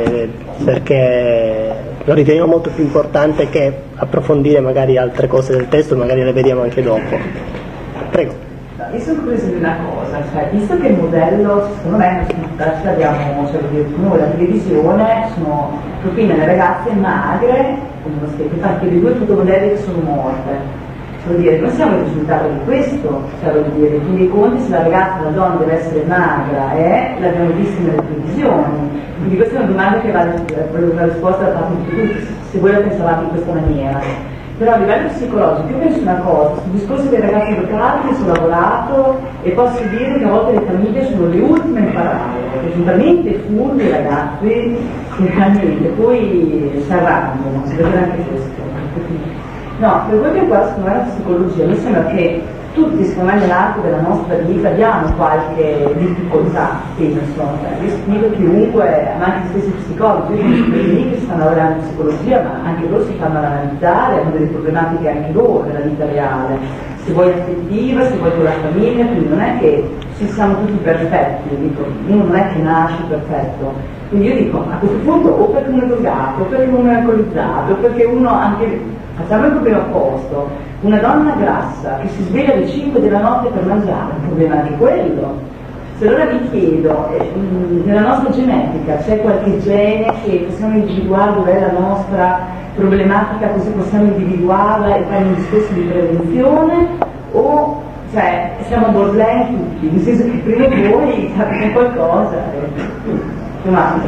perché lo riteniamo molto più importante che approfondire magari altre cose del testo, magari le vediamo anche dopo. Prego. Io sono curiosa di una cosa, cioè, visto che il modello, secondo me, adesso abbiamo, noi la televisione, sono proprio le ragazze magre, anche le due fotomodelli che sono morte. Vuol dire, noi siamo il risultato di questo, cioè vuol dire, in fin dei conti se la ragazza, la donna deve essere magra, l'abbiamo visto nelle televisioni. Quindi questa è una domanda che vale la risposta da parte di tutti, se voi la pensavate in questa maniera. Però a livello psicologico io penso una cosa, sul discorso dei ragazzi locali sono lavorato e posso dire che a volte le famiglie sono le ultime a imparare, perché sono talmente furbi i ragazzi che realmente poi si arrangiano, si vede anche questo. No, per voi che qua secondo me la psicologia, mi sembra che tutti secondo me nell'arco della nostra vita abbiamo qualche difficoltà, penso, io spiego chiunque, ma anche gli stessi psicologi, io conosco quelli che stanno lavorando in psicologia, ma anche loro si fanno analizzare, hanno delle problematiche anche loro nella vita reale, se vuoi affettiva, se vuoi con la famiglia, quindi non è che ci siamo tutti perfetti, io dico, uno non è che nasce perfetto, quindi io dico, a questo punto o perché uno è drogato, o perché uno è alcolizzato, o perché uno anche, facciamo il problema opposto, una donna grassa che si sveglia alle 5 della notte per mangiare, il problema è anche quello. Se allora vi chiedo, nella nostra genetica c'è qualche gene che possiamo individuare dov'è la nostra problematica, così possiamo individuarla e fare un discorso di prevenzione, o cioè siamo borderline tutti, nel senso che prima di voi capite qualcosa. Domanda.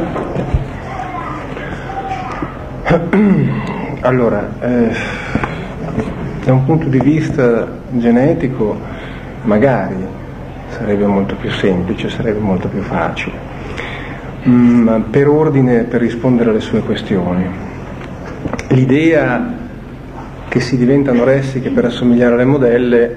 Allora, da un punto di vista genetico magari sarebbe molto più semplice, sarebbe molto più facile. Per ordine, per rispondere alle sue questioni, l'idea che si diventa anoressiche per assomigliare alle modelle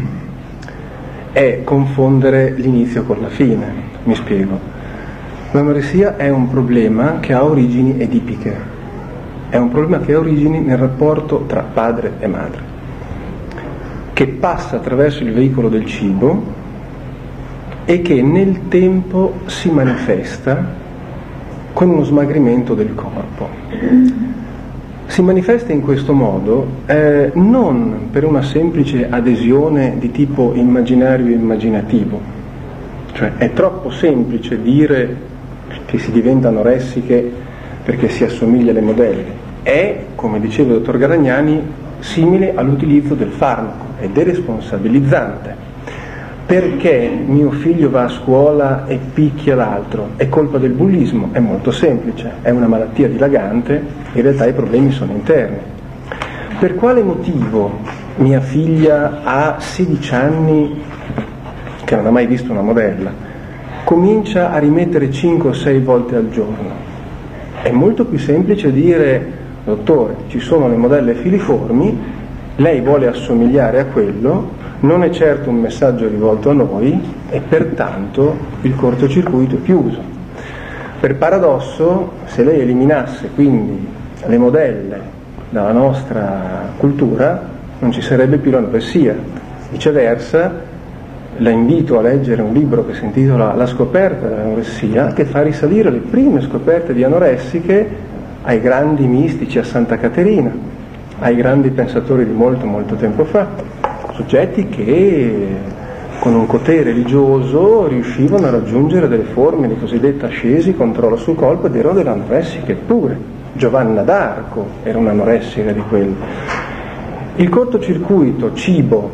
è confondere l'inizio con la fine. Mi spiego. L'anoressia è un problema che ha origini edipiche, è un problema che ha origini nel rapporto tra padre e madre, che passa attraverso il veicolo del cibo e che nel tempo si manifesta con uno smagrimento del corpo. Si manifesta in questo modo non per una semplice adesione di tipo immaginario e immaginativo, cioè è troppo semplice dire che si diventa anoressiche perché si assomiglia alle modelle, è, come diceva il dottor Garagnani, simile all'utilizzo del farmaco, è deresponsabilizzante. Perché mio figlio va a scuola e picchia l'altro? È colpa del bullismo? È molto semplice, è una malattia dilagante, in realtà i problemi sono interni. Per quale motivo mia figlia a 16 anni, che non ha mai visto una modella, comincia a rimettere 5 o 6 volte al giorno? È molto più semplice dire: dottore, ci sono le modelle filiformi, lei vuole assomigliare a quello, non è certo un messaggio rivolto a noi e pertanto il cortocircuito è chiuso. Per paradosso, se lei eliminasse quindi le modelle dalla nostra cultura, non ci sarebbe più l'anoressia. Viceversa, la invito a leggere un libro che si intitola La scoperta dell'anoressia, che fa risalire le prime scoperte di anoressiche ai grandi mistici a Santa Caterina, ai grandi pensatori di molto molto tempo fa, soggetti che con un cotè religioso riuscivano a raggiungere delle forme di cosiddetta ascesi, controllo sul corpo, ed erano delle anoressiche pure. Giovanna d'Arco era un'anoressica di quello. Il cortocircuito cibo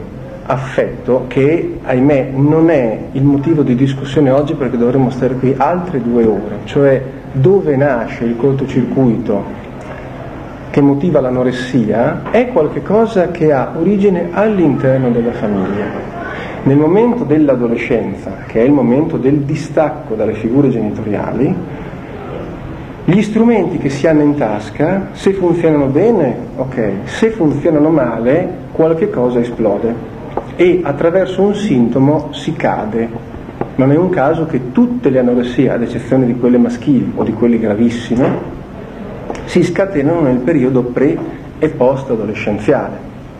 affetto che, ahimè, non è il motivo di discussione oggi, perché dovremmo stare qui altre 2 ore, cioè dove nasce il cortocircuito che motiva l'anoressia, è qualcosa che ha origine all'interno della famiglia. Nel momento dell'adolescenza, che è il momento del distacco dalle figure genitoriali, gli strumenti che si hanno in tasca, se funzionano bene, ok, se funzionano male, qualche cosa esplode e attraverso un sintomo si cade. Non è un caso che tutte le anoressie, ad eccezione di quelle maschili o di quelle gravissime, si scatenano nel periodo pre e post adolescenziale.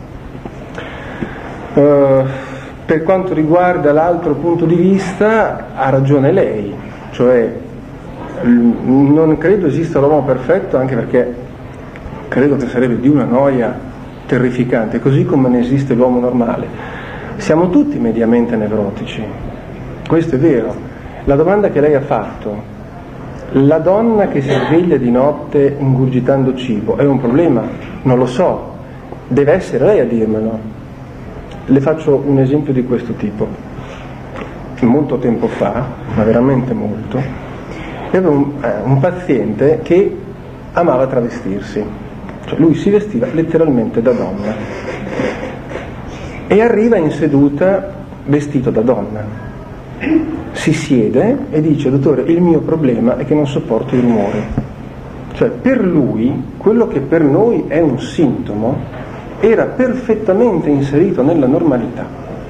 Per quanto riguarda l'altro punto di vista, ha ragione lei, cioè non credo esista l'uomo perfetto, anche perché credo che sarebbe di una noia terrificante, così come ne esiste l'uomo normale. Siamo tutti mediamente nevrotici, questo è vero. La domanda che lei ha fatto, la donna che si sveglia di notte ingurgitando cibo, è un problema? Non lo so, deve essere lei a dirmelo. Le faccio un esempio di questo tipo. Molto tempo fa, ma veramente molto, avevo un paziente che amava travestirsi, cioè lui si vestiva letteralmente da donna e arriva in seduta vestito da donna, si siede e dice: dottore, il mio problema è che non sopporto i rumori. Cioè per lui quello che per noi è un sintomo era perfettamente inserito nella normalità.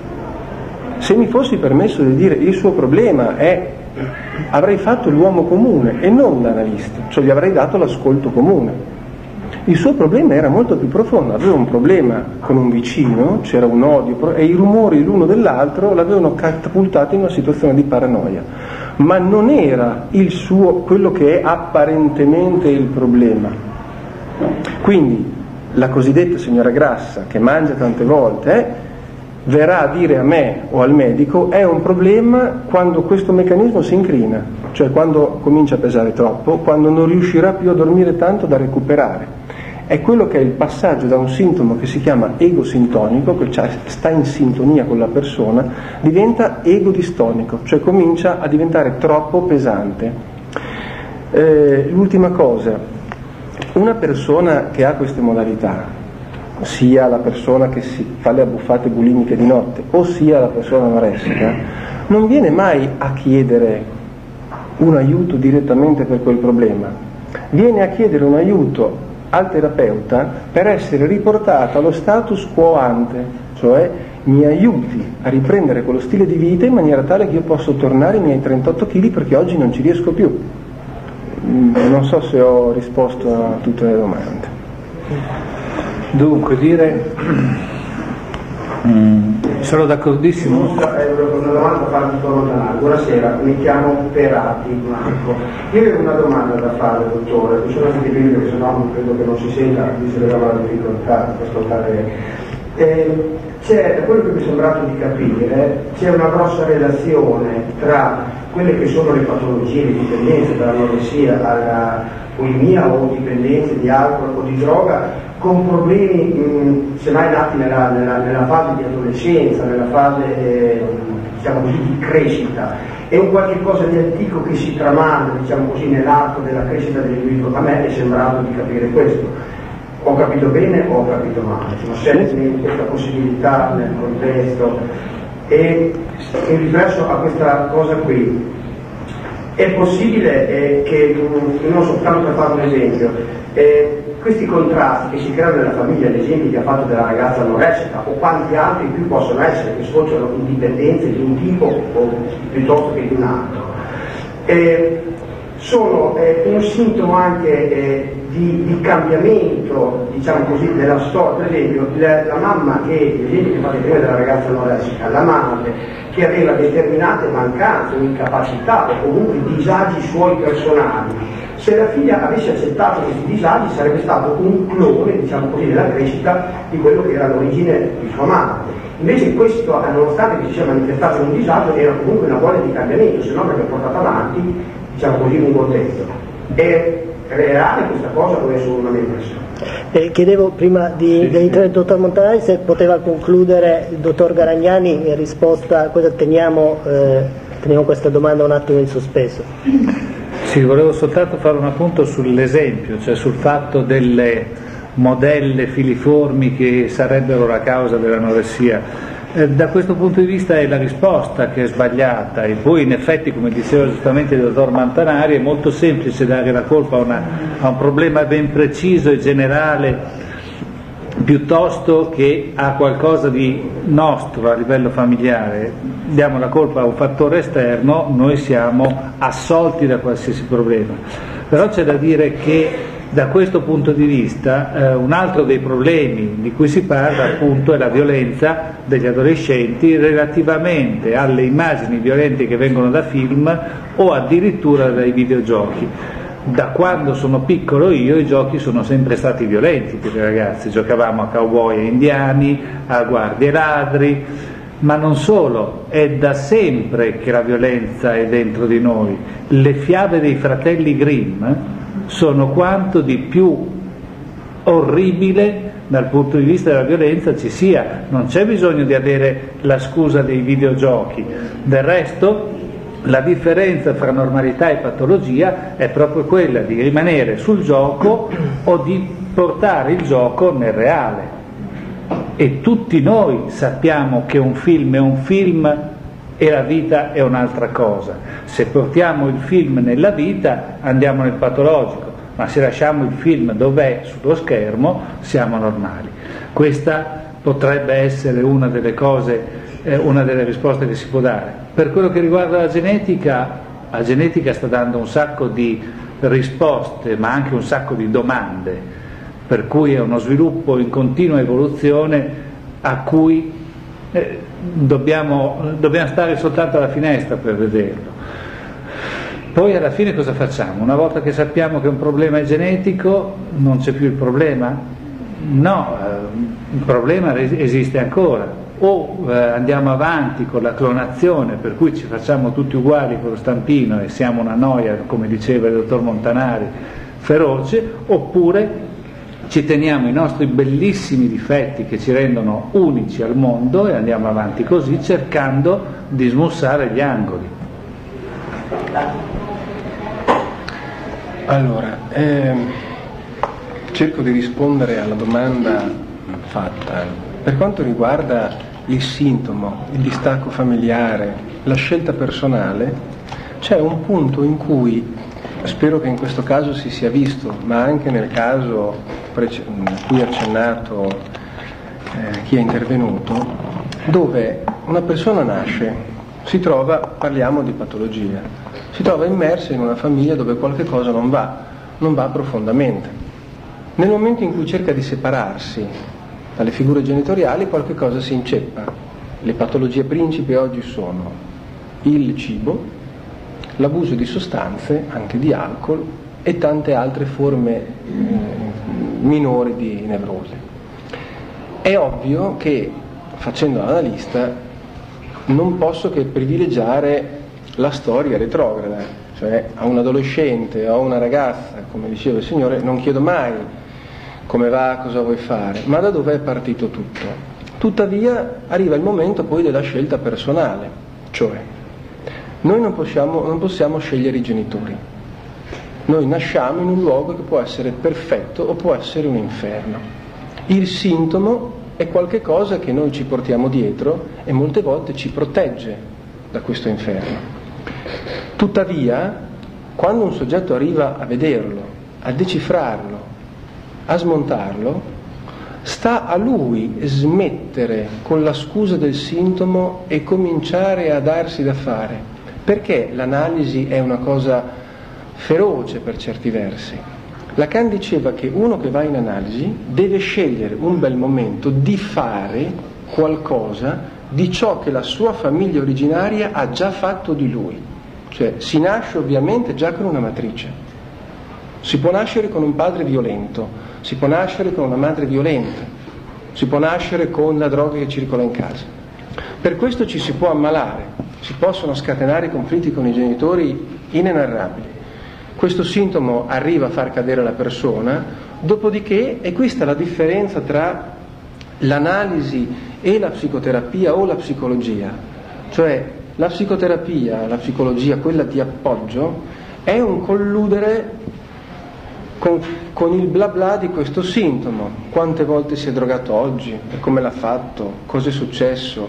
Se mi fossi permesso di dire il suo problema è, avrei fatto l'uomo comune e non l'analista, cioè gli avrei dato l'ascolto comune. Il suo problema era molto più profondo, aveva un problema con un vicino, c'era un odio e i rumori l'uno dell'altro l'avevano catapultato in una situazione di paranoia, ma non era il suo, quello che è apparentemente il problema. Quindi la cosiddetta signora grassa che mangia tante volte verrà a dire a me o al medico è un problema quando questo meccanismo si incrina, cioè quando comincia a pesare troppo, quando non riuscirà più a dormire tanto da recuperare. È quello che è il passaggio da un sintomo che si chiama egosintonico, che sta in sintonia con la persona, diventa egodistonico, cioè comincia a diventare troppo pesante. L'ultima cosa, una persona che ha queste modalità, sia la persona che si fa le abbuffate bulimiche di notte o sia la persona anoressica, non viene mai a chiedere un aiuto direttamente per quel problema, viene a chiedere un aiuto al terapeuta per essere riportata allo status quo ante, cioè mi aiuti a riprendere quello stile di vita in maniera tale che io possa tornare ai miei 38 kg perché oggi non ci riesco più. Non so se ho risposto a tutte le domande. Dunque sono d'accordissimo. Una domanda fatta da lontano. Buonasera, mi chiamo Perati Marco. Io avevo una domanda da fare, dottore. Mi sono anche video, perché sennò non credo che non si senta, visto che aveva la difficoltà di ascoltare. Da quello che mi è sembrato di capire, c'è una grossa relazione tra quelle che sono le patologie, le dipendenze dall'anoressia alla bulimia o dipendenze di alcol o di droga, con problemi semmai nati nella fase di adolescenza, nella fase diciamo così di crescita. È un qualche cosa di antico che si tramanda, diciamo così, nell'arco della crescita dell'individuo. A me è sembrato di capire questo. Ho capito bene o ho capito male? Sono sempre questa possibilità nel contesto. E in riflesso a questa cosa qui, è possibile che, non soltanto per fare un esempio, questi contrasti che si creano nella famiglia, gli esempi che ha fatto della ragazza anoressica o quanti altri più possono essere che sfociano in dipendenze di un tipo o piuttosto che di un altro, sono un sintomo anche di cambiamento, diciamo così, della storia. Per esempio la mamma l'esempio che fate prima della ragazza anoressica, la madre che aveva determinate mancanze o incapacità o comunque disagi suoi personali, se la figlia avesse accettato questi disagi sarebbe stato un clone, diciamo così, della crescita di quello che era l'origine di sua madre. Invece questo, nonostante che si sia manifestato un disagio, era comunque una voglia di cambiamento, se non avrebbe portato avanti, diciamo così, un contesto. reale questa cosa o è solo una mia impressione? Chiedevo prima dell'intervento del dottor Montanari se poteva concludere il dottor Garagnani in risposta a cosa teniamo questa domanda un attimo in sospeso. Sì, volevo soltanto fare un appunto sull'esempio, cioè sul fatto delle modelle filiformi che sarebbero la causa dell'anoressia. Da questo punto di vista è la risposta che è sbagliata, e poi in effetti, come diceva giustamente il dottor Montanari, è molto semplice dare la colpa a un problema ben preciso e generale piuttosto che a qualcosa di nostro a livello familiare. Diamo la colpa a un fattore esterno, noi siamo assolti da qualsiasi problema. Però c'è da dire che da questo punto di vista un altro dei problemi di cui si parla appunto è la violenza degli adolescenti relativamente alle immagini violente che vengono da film o addirittura dai videogiochi. Da quando sono piccolo io i giochi sono sempre stati violenti per i ragazzi, giocavamo a cowboy e indiani, a guardie e ladri, ma non solo, è da sempre che la violenza è dentro di noi. Le fiabe dei fratelli Grimm sono quanto di più orribile dal punto di vista della violenza ci sia, non c'è bisogno di avere la scusa dei videogiochi. Del resto la differenza fra normalità e patologia è proprio quella di rimanere sul gioco o di portare il gioco nel reale, e tutti noi sappiamo che un film è un film e la vita è un'altra cosa. Se portiamo il film nella vita andiamo nel patologico, ma se lasciamo il film dov'è sullo schermo siamo normali. Questa potrebbe essere una delle cose, una delle risposte che si può dare. Per quello che riguarda la genetica sta dando un sacco di risposte ma anche un sacco di domande, per cui è uno sviluppo in continua evoluzione a cui dobbiamo stare soltanto alla finestra per vederlo. Poi alla fine cosa facciamo? Una volta che sappiamo che un problema è genetico non c'è più il problema? No, il problema esiste ancora. O andiamo avanti con la clonazione, per cui ci facciamo tutti uguali con lo stampino e siamo una noia, come diceva il dottor Montanari, feroce, oppure ci teniamo i nostri bellissimi difetti che ci rendono unici al mondo e andiamo avanti così, cercando di smussare gli angoli. Allora, cerco di rispondere alla domanda fatta. Per quanto riguarda il sintomo, il distacco familiare, la scelta personale, c'è un punto in cui, spero che in questo caso si sia visto, ma anche nel caso a cui ha accennato chi è intervenuto, dove una persona nasce, si trova, parliamo di patologia, si trova immersa in una famiglia dove qualche cosa non va profondamente. Nel momento in cui cerca di separarsi dalle figure genitoriali, qualche cosa si inceppa. Le patologie principi oggi sono il cibo, l'abuso di sostanze, anche di alcol, e tante altre forme minori di nevrosi. È ovvio che, facendo l'analista, non posso che privilegiare la storia retrograda, cioè a un adolescente o a una ragazza, come diceva il Signore, non chiedo mai come va, cosa vuoi fare, ma da dove è partito tutto. Tuttavia arriva il momento poi della scelta personale, cioè noi non possiamo scegliere i genitori. Noi nasciamo in un luogo che può essere perfetto o può essere un inferno. Il sintomo è qualche cosa che noi ci portiamo dietro e molte volte ci protegge da questo inferno. Tuttavia, quando un soggetto arriva a vederlo, a decifrarlo, a smontarlo, sta a lui smettere con la scusa del sintomo e cominciare a darsi da fare, perché l'analisi è una cosa feroce per certi versi. Lacan diceva che uno che va in analisi deve scegliere un bel momento di fare qualcosa di ciò che la sua famiglia originaria ha già fatto di lui. Cioè si nasce ovviamente già con una matrice. Si può nascere con un padre violento, si può nascere con una madre violenta, si può nascere con la droga che circola in casa. Per questo ci si può ammalare, si possono scatenare conflitti con i genitori inenarrabili. questo sintomo arriva a far cadere la persona, dopodiché, e qui sta la differenza tra l'analisi e la psicoterapia o la psicologia, cioè la psicoterapia, la psicologia, quella di appoggio, è un colludere con il bla bla di questo sintomo. Quante volte si è drogato oggi, come l'ha fatto, cosa è successo,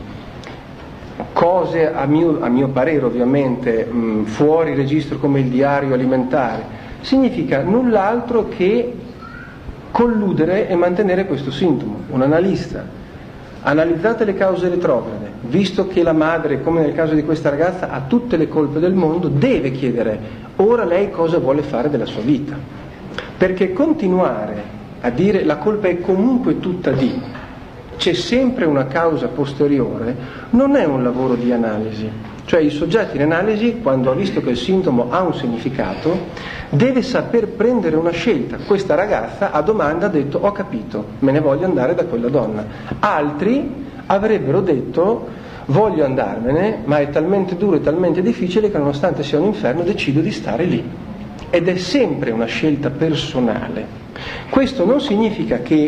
cose a mio parere ovviamente fuori registro come il diario alimentare. Significa null'altro che colludere e mantenere questo sintomo. Un analista, analizzate le cause retrograde, visto che la madre, come nel caso di questa ragazza, ha tutte le colpe del mondo, deve chiedere ora lei cosa vuole fare della sua vita. Perché continuare a dire la colpa è comunque tutta di, c'è sempre una causa posteriore, non è un lavoro di analisi. Cioè il soggetto in analisi, quando ha visto che il sintomo ha un significato, deve saper prendere una scelta. Questa ragazza a domanda ha detto ho capito, me ne voglio andare da quella donna. Altri avrebbero detto voglio andarmene, ma è talmente duro e talmente difficile che nonostante sia un inferno decido di stare lì. Ed è sempre una scelta personale. Questo non significa che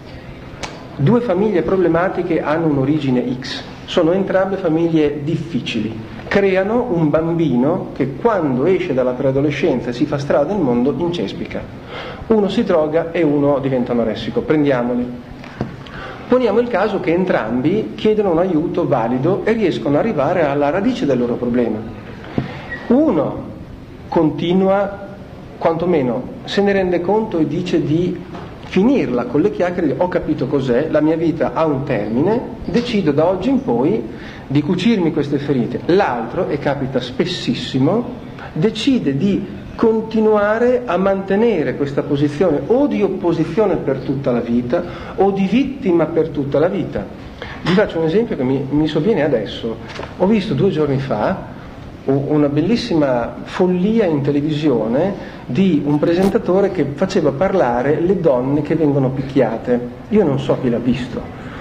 due famiglie problematiche hanno un'origine X, sono entrambe famiglie difficili, creano un bambino che quando esce dalla preadolescenza e si fa strada nel mondo incespica. Uno si droga e uno diventa anoressico, prendiamoli. Poniamo il caso che entrambi chiedono un aiuto valido e riescono ad arrivare alla radice del loro problema. Uno continua, quantomeno se ne rende conto e dice di finirla con le chiacchiere, ho capito cos'è, la mia vita ha un termine, decido da oggi in poi di cucirmi queste ferite. L'altro, e capita spessissimo, decide di continuare a mantenere questa posizione o di opposizione per tutta la vita o di vittima per tutta la vita. Vi faccio un esempio che mi sovviene adesso. Ho visto 2 giorni fa una bellissima follia in televisione di un presentatore che faceva parlare le donne che vengono picchiate. Io non so chi l'ha visto.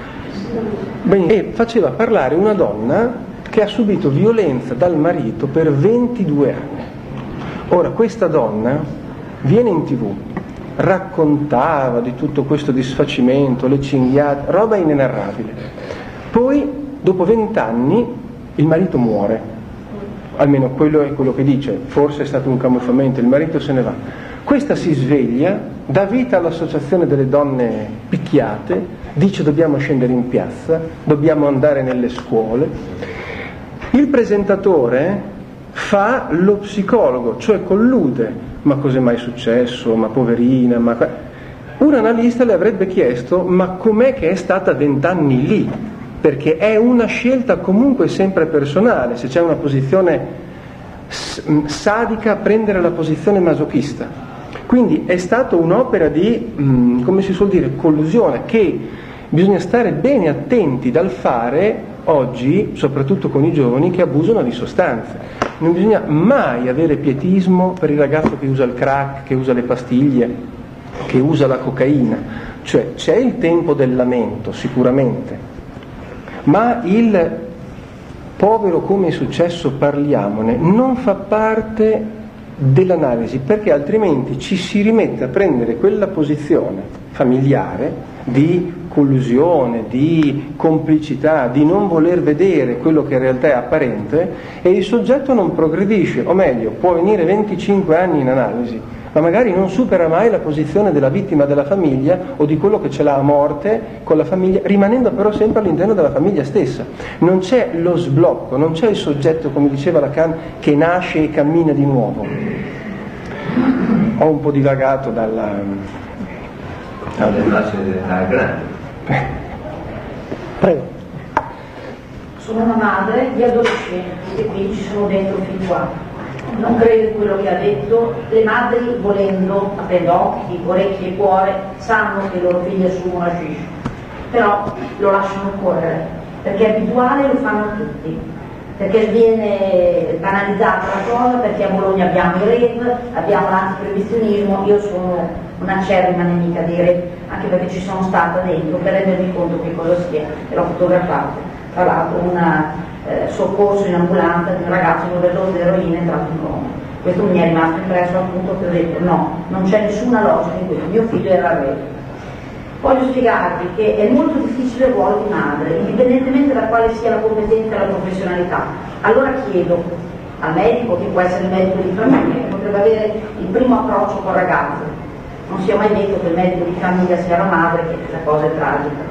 E faceva parlare una donna che ha subito violenza dal marito per 22 anni. Ora questa donna viene in TV, raccontava di tutto questo disfacimento, le cinghiate, roba inenarrabile. Poi dopo 20 anni il marito muore. Almeno quello è quello che dice, forse è stato un camuffamento, il marito se ne va. Questa si sveglia, dà vita all'associazione delle donne picchiate, dice dobbiamo scendere in piazza, dobbiamo andare nelle scuole. Il presentatore fa lo psicologo, cioè collude, ma cos'è mai successo, ma poverina, un analista le avrebbe chiesto ma com'è che è stata 20 anni lì? Perché è una scelta comunque sempre personale. Se c'è una posizione sadica, prendere la posizione masochista. Quindi è stata un'opera di, come si suol dire, collusione, che bisogna stare bene attenti dal fare oggi, soprattutto con i giovani che abusano di sostanze. Non bisogna mai avere pietismo per il ragazzo che usa il crack, che usa le pastiglie, che usa la cocaina. Cioè c'è il tempo del lamento, sicuramente. Ma il povero come è successo parliamone non fa parte dell'analisi, perché altrimenti ci si rimette a prendere quella posizione familiare di collusione, di complicità, di non voler vedere quello che in realtà è apparente, e il soggetto non progredisce, o meglio, può venire 25 anni in analisi, ma magari non supera mai la posizione della vittima della famiglia o di quello che ce l'ha a morte con la famiglia, rimanendo però sempre all'interno della famiglia stessa. Non c'è lo sblocco, non c'è il soggetto, come diceva Lacan, che nasce e cammina di nuovo. Ho un po' divagato dalla grande. Prego. Sono una madre di adolescenti e quindi ci sono dentro fin qua. Non credo in quello che ha detto. Le madri, volendo, aprendo occhi, orecchie e cuore, sanno che i loro figli assumono hashish, però lo lasciano correre, perché è abituale, lo fanno tutti, perché viene banalizzata la cosa, perché a Bologna abbiamo i rave, abbiamo l'antiproibizionismo. Io sono un'acerrima nemica dei rave, anche perché ci sono stata dentro per rendermi conto che cosa sia, e l'ho fotografato. Tra l'altro un soccorso in ambulanza di un ragazzo con overdose di eroina entrato in coma. Questo mi è rimasto impresso al punto che ho detto no, non c'è nessuna logica in questo, mio figlio era re. Voglio spiegarvi che è molto difficile il ruolo di madre, indipendentemente da quale sia la competenza e la professionalità. Allora chiedo al medico, che può essere il medico di famiglia, che potrebbe avere il primo approccio col ragazzo, non sia mai detto che il medico di famiglia sia la madre, che la cosa è tragica.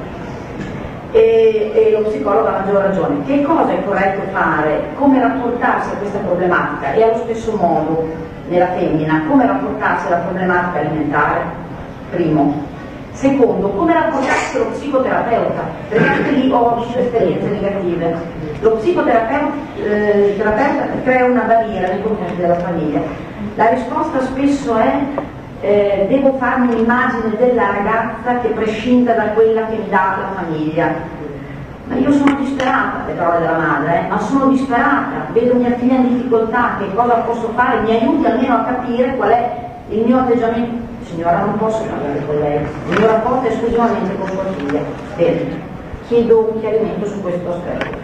E lo psicologo ha maggior ragione. Che cosa è corretto fare? Come rapportarsi a questa problematica? E allo stesso modo nella femmina, come rapportarsi alla problematica alimentare? Primo. Secondo, come rapportarsi allo psicoterapeuta? Perché anche lì ho visto esperienze negative. Lo psicoterapeuta crea una barriera nei confronti della famiglia. La risposta spesso è devo farmi un'immagine della ragazza che prescinda da quella che mi dà la famiglia. Ma io sono disperata, le parole della madre, ma sono disperata, vedo mia figlia in difficoltà, che cosa posso fare? Mi aiuti almeno a capire qual è il mio atteggiamento. Signora, non posso parlare con lei, il mio rapporto è esclusivamente con sua figlia. Bene, chiedo un chiarimento su questo aspetto.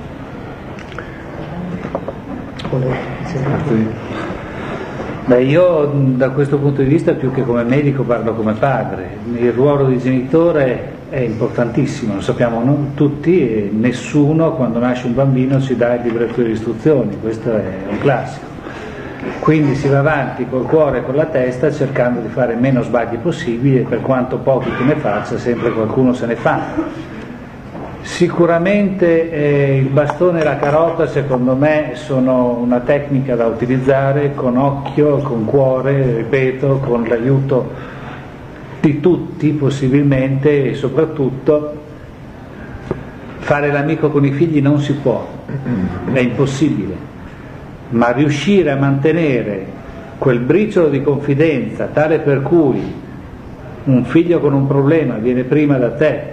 Beh, io da questo punto di vista, più che come medico, parlo come padre. Il ruolo di genitore è importantissimo, lo sappiamo tutti, e nessuno quando nasce un bambino ci dà il libretto di istruzioni, questo è un classico. Quindi si va avanti col cuore e con la testa cercando di fare meno sbagli possibili, e per quanto pochi che ne faccia, sempre qualcuno se ne fa. Sicuramente il bastone e la carota secondo me sono una tecnica da utilizzare con occhio, con cuore, ripeto, con l'aiuto di tutti possibilmente, e soprattutto fare l'amico con i figli non si può, è impossibile, ma riuscire a mantenere quel briciolo di confidenza tale per cui un figlio con un problema viene prima da te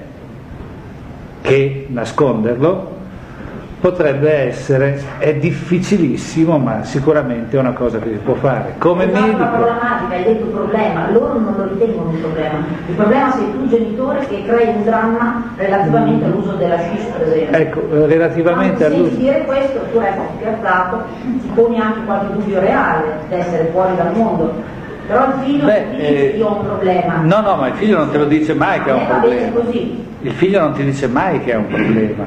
che nasconderlo, potrebbe essere, è difficilissimo, ma sicuramente è una cosa che si può fare. Come medico, la parola magica, hai detto problema, loro non lo ritengono un problema. Il problema sei tu genitore che crei un dramma relativamente all'uso della SCIS, per esempio. Ecco, relativamente all'uso. Se dire questo, tu hai spiazzato, ti poni anche qualche dubbio reale di essere fuori dal mondo. Però il figlio non ti dice io ho un problema. No, ma il figlio non te lo dice mai che ha un problema. Così. Il figlio non ti dice mai che ha un problema.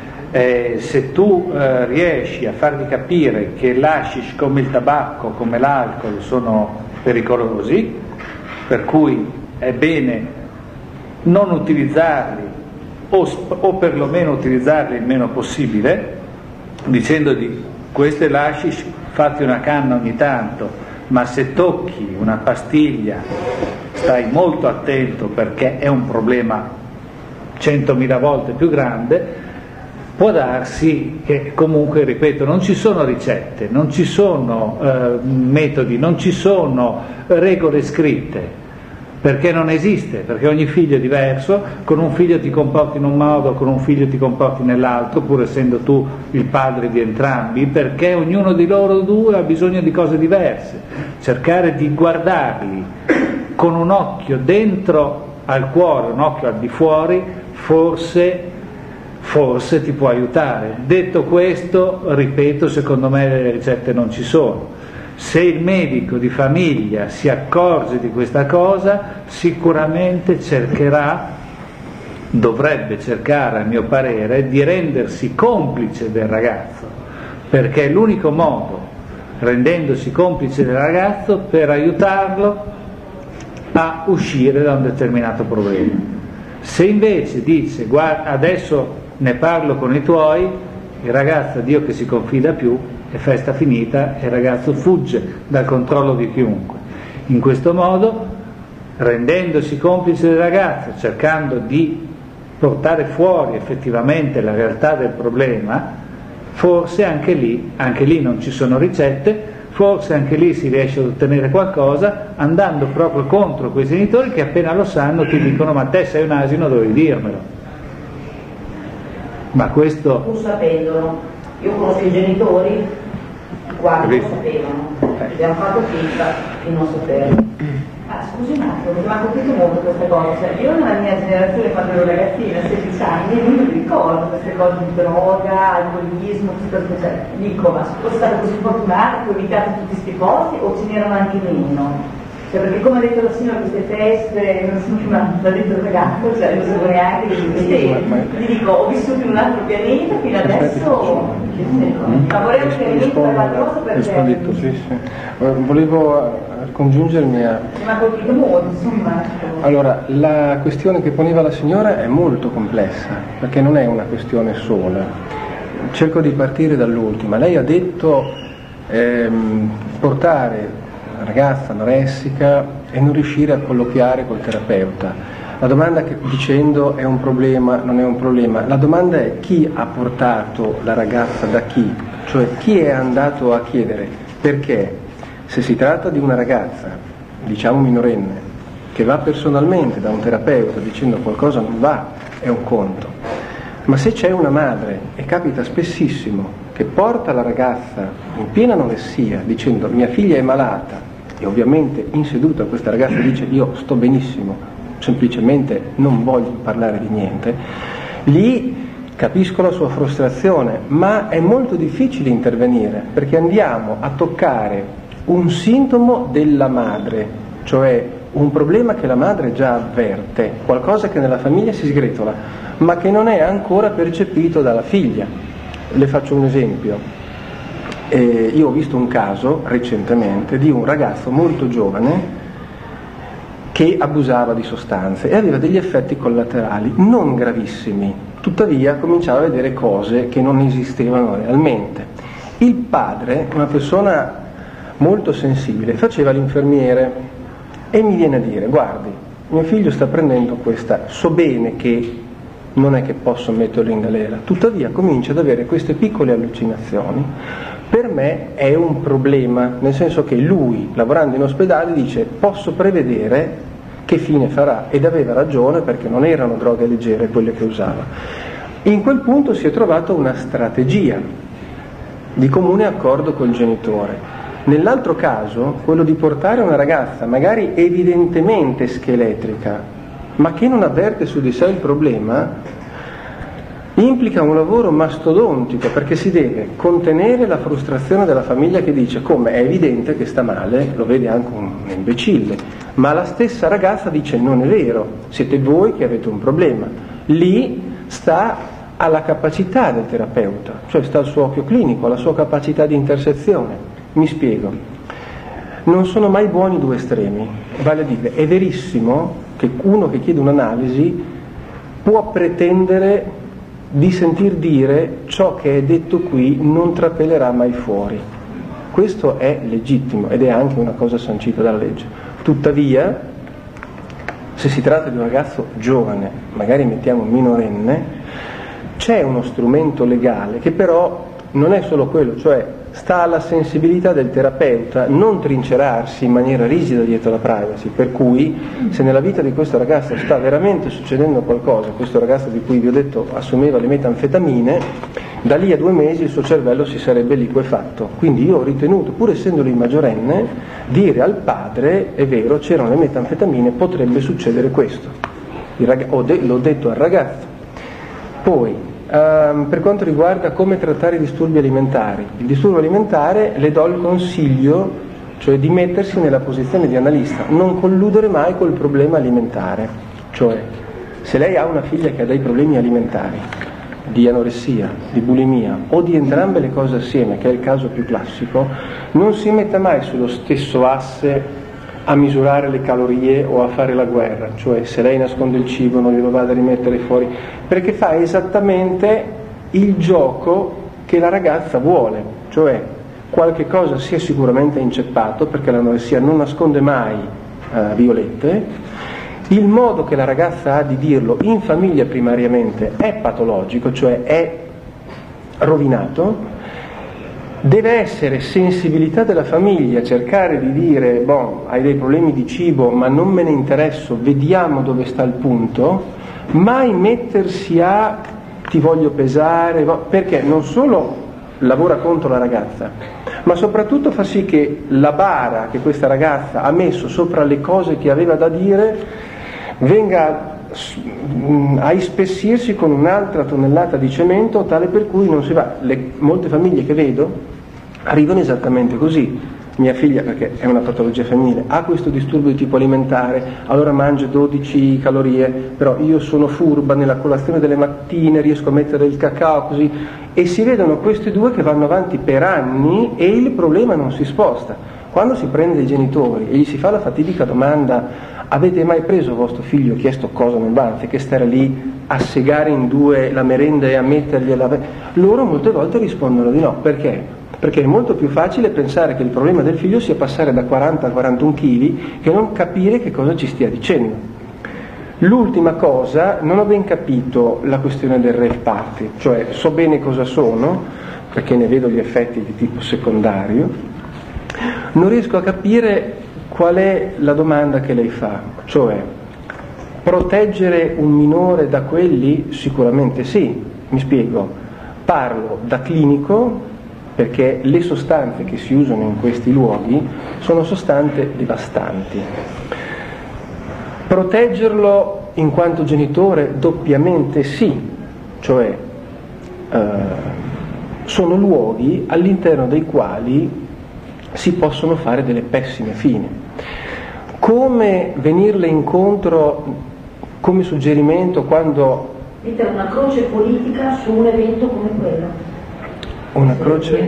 Se tu riesci a fargli capire che l'hashish come il tabacco, come l'alcol sono pericolosi, per cui è bene non utilizzarli o perlomeno utilizzarli il meno possibile, dicendogli questo è l'hashish, fatti una canna ogni tanto, ma se tocchi una pastiglia stai molto attento perché è un problema 100.000 volte più grande. Può darsi che comunque, ripeto, non ci sono ricette, non ci sono metodi, non ci sono regole scritte, perché non esiste, perché ogni figlio è diverso, con un figlio ti comporti in un modo, con un figlio ti comporti nell'altro, pur essendo tu il padre di entrambi, perché ognuno di loro due ha bisogno di cose diverse. Cercare di guardarli con un occhio dentro al cuore, un occhio al di fuori, forse ti può aiutare. Detto questo, ripeto, secondo me le ricette non ci sono. Se il medico di famiglia si accorge di questa cosa, sicuramente dovrebbe cercare, a mio parere, di rendersi complice del ragazzo, perché è l'unico modo, rendendosi complice del ragazzo, per aiutarlo a uscire da un determinato problema. Se invece dice guarda, adesso ne parlo con i tuoi, il ragazzo, Dio che si confida più, è festa finita e il ragazzo fugge dal controllo di chiunque. In questo modo, rendendosi complice del ragazzo, cercando di portare fuori effettivamente la realtà del problema, forse anche lì non ci sono ricette, forse anche lì si riesce ad ottenere qualcosa andando proprio contro quei genitori che appena lo sanno ti dicono ma te sei un asino, dovevi dirmelo. Ma questo... Pur sapendolo, io conosco i genitori, quasi non sapevano, abbiamo fatto finta di non saperlo. Scusi un attimo, mi ha colpito molto questa cosa. Io nella mia generazione, quando ero ragazzina, a 16 anni, non mi ricordo queste cose di droga, alcolismo, dico, ma sono stata così fortunata che ho evitato tutti questi posti o ce n'erano anche meno? Cioè, perché come ha detto la signora, queste feste, non so più, ma l'ha detto il ragazzo, cioè non sapevo neanche gli dico, ho vissuto in un altro pianeta fino adesso, ma vorrei chiarire qualche cosa perché... Sì. Volevo congiungermi a... Mi ha colpito molto, insomma. Allora, la questione che poneva la signora è molto complessa, perché non è una questione sola. Cerco di partire dall'ultima. Lei ha detto portare una ragazza anoressica e non riuscire a colloquiare col terapeuta. La domanda dicendo è un problema, non è un problema, la domanda è chi ha portato la ragazza da chi, cioè chi è andato a chiedere, perché se si tratta di una ragazza, diciamo minorenne, che va personalmente da un terapeuta dicendo qualcosa non va, è un conto, ma se c'è una madre, e capita spessissimo, che porta la ragazza in piena anoressia dicendo mia figlia è malata, e ovviamente in seduta questa ragazza dice io sto benissimo, semplicemente non voglio parlare di niente, lì capisco la sua frustrazione, ma è molto difficile intervenire perché andiamo a toccare un sintomo della madre, cioè un problema che la madre già avverte, qualcosa che nella famiglia si sgretola, ma che non è ancora percepito dalla figlia. Le faccio un esempio. Io ho visto un caso recentemente di un ragazzo molto giovane che abusava di sostanze e aveva degli effetti collaterali non gravissimi, tuttavia cominciava a vedere cose che non esistevano realmente. Il padre, una persona molto sensibile, faceva l'infermiere e mi viene a dire guardi, mio figlio sta prendendo questa, so bene che non è che posso metterlo in galera, tuttavia comincia ad avere queste piccole allucinazioni, per me è un problema, nel senso che lui, lavorando in ospedale, dice posso prevedere che fine farà, ed aveva ragione perché non erano droghe leggere quelle che usava. In quel punto si è trovata una strategia di comune accordo col genitore. Nell'altro caso, quello di portare una ragazza magari evidentemente scheletrica, ma che non avverte su di sé il problema, implica un lavoro mastodontico, perché si deve contenere la frustrazione della famiglia che dice come è evidente che sta male, lo vede anche un imbecille, ma la stessa ragazza dice non è vero, siete voi che avete un problema. Lì sta alla capacità del terapeuta, cioè sta al suo occhio clinico, alla sua capacità di intersezione. Mi spiego, non sono mai buoni due estremi, vale a dire è verissimo che uno che chiede un'analisi può pretendere di sentir dire ciò che è detto qui non trapelerà mai fuori. Questo è legittimo ed è anche una cosa sancita dalla legge. Tuttavia, se si tratta di un ragazzo giovane, magari mettiamo minorenne, c'è uno strumento legale che però non è solo quello, cioè sta alla sensibilità del terapeuta non trincerarsi in maniera rigida dietro la privacy, per cui se nella vita di questo ragazzo sta veramente succedendo qualcosa, questo ragazzo di cui vi ho detto assumeva le metanfetamine, da lì a 2 mesi il suo cervello si sarebbe liquefatto. Quindi io ho ritenuto, pur essendo lui maggiorenne, dire al padre è vero, c'erano le metanfetamine, potrebbe succedere questo. L'ho detto al ragazzo. Poi per quanto riguarda come trattare i disturbi alimentari, il disturbo alimentare le do il consiglio, cioè di mettersi nella posizione di analista, non colludere mai col problema alimentare, cioè se lei ha una figlia che ha dei problemi alimentari, di anoressia, di bulimia o di entrambe le cose assieme, che è il caso più classico, non si metta mai sullo stesso asse a misurare le calorie o a fare la guerra, cioè se lei nasconde il cibo non glielo vada a rimettere fuori, perché fa esattamente il gioco che la ragazza vuole, cioè qualche cosa si è sicuramente inceppato, perché l'anoressia non nasconde mai violette, il modo che la ragazza ha di dirlo in famiglia primariamente è patologico, cioè è rovinato. Deve essere sensibilità della famiglia, cercare di dire hai dei problemi di cibo ma non me ne interesso, vediamo dove sta il punto, mai mettersi a ti voglio pesare, perché non solo lavora contro la ragazza, ma soprattutto fa sì che la bara che questa ragazza ha messo sopra le cose che aveva da dire venga a ispessirsi con un'altra tonnellata di cemento, tale per cui non si va. Molte famiglie che vedo arrivano esattamente così. Mia figlia, perché è una patologia femminile, ha questo disturbo di tipo alimentare, allora mangia 12 calorie, però io sono furba nella colazione delle mattine, riesco a mettere il cacao così, e si vedono questi due che vanno avanti per anni e il problema non si sposta. Quando si prende i genitori e gli si fa la fatidica domanda: avete mai preso vostro figlio, chiesto cosa non va, anziché stare lì a segare in due la merenda e a mettergliela, loro molte volte rispondono di no. Perché? Perché è molto più facile pensare che il problema del figlio sia passare da 40 a 41 kg che non capire che cosa ci stia dicendo. L'ultima cosa, non ho ben capito la questione del rave party, cioè so bene cosa sono, perché ne vedo gli effetti di tipo secondario, non riesco a capire qual è la domanda che lei fa, cioè proteggere un minore da quelli? Sicuramente sì, mi spiego, parlo da clinico, perché le sostanze che si usano in questi luoghi sono sostanze devastanti. Proteggerlo in quanto genitore? Doppiamente sì, cioè sono luoghi all'interno dei quali si possono fare delle pessime fini. Come venirle incontro come suggerimento quando... Mettere una croce politica su un evento come quello. Una croce?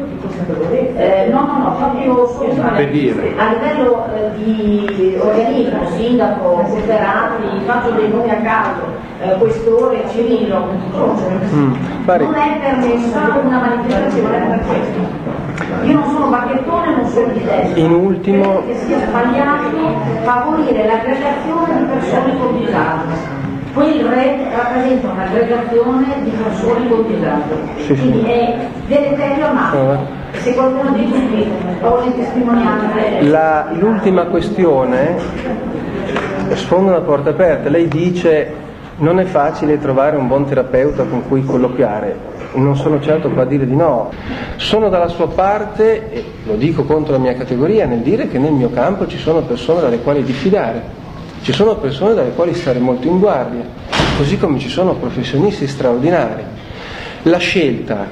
No, proprio a livello di organismo, sindaco, cooperati, faccio dei nomi a caso, questore, Cirillo, non è permessa una manifestazione per questo. Io non sono bacchettone, non sono di destra. In ultimo... Credo che sia sbagliato favorire l'aggregazione di persone con disagio. Poi il re rappresenta un'aggregazione di persone con disagio, quindi è deleterio, ma se qualcuno dice qui ho le testimonianze. L'ultima questione sfonda una porta aperta. Lei dice non è facile trovare un buon terapeuta con cui colloquiare. Non sono certo qua a dire di no. Sono dalla sua parte, e lo dico contro la mia categoria, nel dire che nel mio campo ci sono persone dalle quali diffidare. Ci sono persone dalle quali stare molto in guardia, così come ci sono professionisti straordinari. La scelta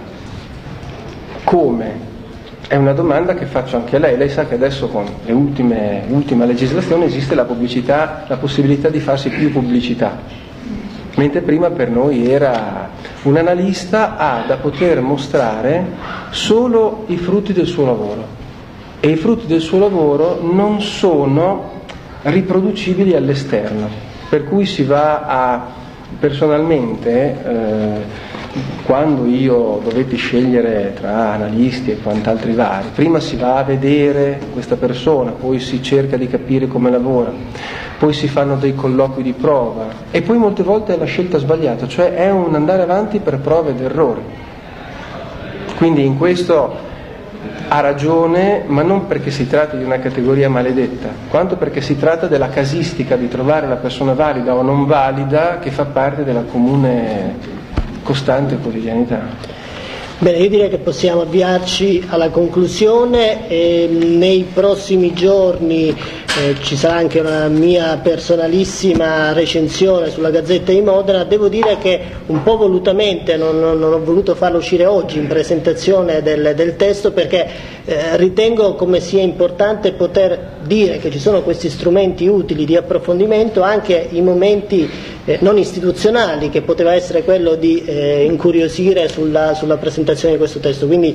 come? È una domanda che faccio anche a lei. Lei sa che adesso con le ultima legislazione esiste la possibilità di farsi più pubblicità, mentre prima per noi era un analista ha da poter mostrare solo i frutti del suo lavoro, e i frutti del suo lavoro non sono riproducibili all'esterno, per cui si va a personalmente quando io dovetti scegliere tra analisti e quant'altri vari, prima si va a vedere questa persona, poi si cerca di capire come lavora, poi si fanno dei colloqui di prova e poi molte volte è la scelta sbagliata, cioè è un andare avanti per prove ed errori. Quindi in questo ha ragione, ma non perché si tratta di una categoria maledetta, quanto perché si tratta della casistica di trovare la persona valida o non valida che fa parte della comune costante quotidianità. Bene, io direi che possiamo avviarci alla conclusione e nei prossimi giorni ci sarà anche una mia personalissima recensione sulla Gazzetta di Modena. Devo dire che un po' volutamente non ho voluto farlo uscire oggi in presentazione del testo, perché ritengo come sia importante poter dire che ci sono questi strumenti utili di approfondimento anche in momenti non istituzionali, che poteva essere quello di incuriosire sulla presentazione di questo testo. Quindi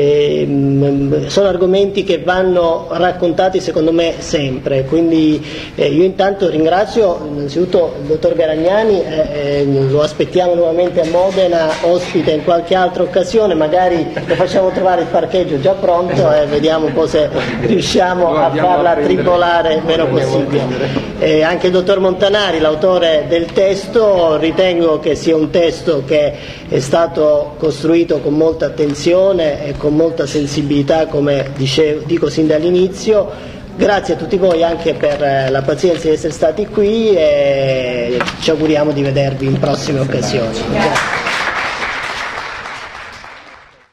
sono argomenti che vanno raccontati secondo me sempre. Quindi io intanto ringrazio innanzitutto il dottor Garagnani, lo aspettiamo nuovamente a Modena ospite in qualche altra occasione, magari le facciamo trovare il parcheggio già pronto e vediamo un po' se riusciamo a farla tribolare il meno possibile. Anche il dottor Montanari, l'autore del testo, ritengo che sia un testo che è stato costruito con molta attenzione e con molta sensibilità, come dico sin dall'inizio. Grazie a tutti voi anche per la pazienza di essere stati qui e ci auguriamo di vedervi in prossime occasioni. Grazie.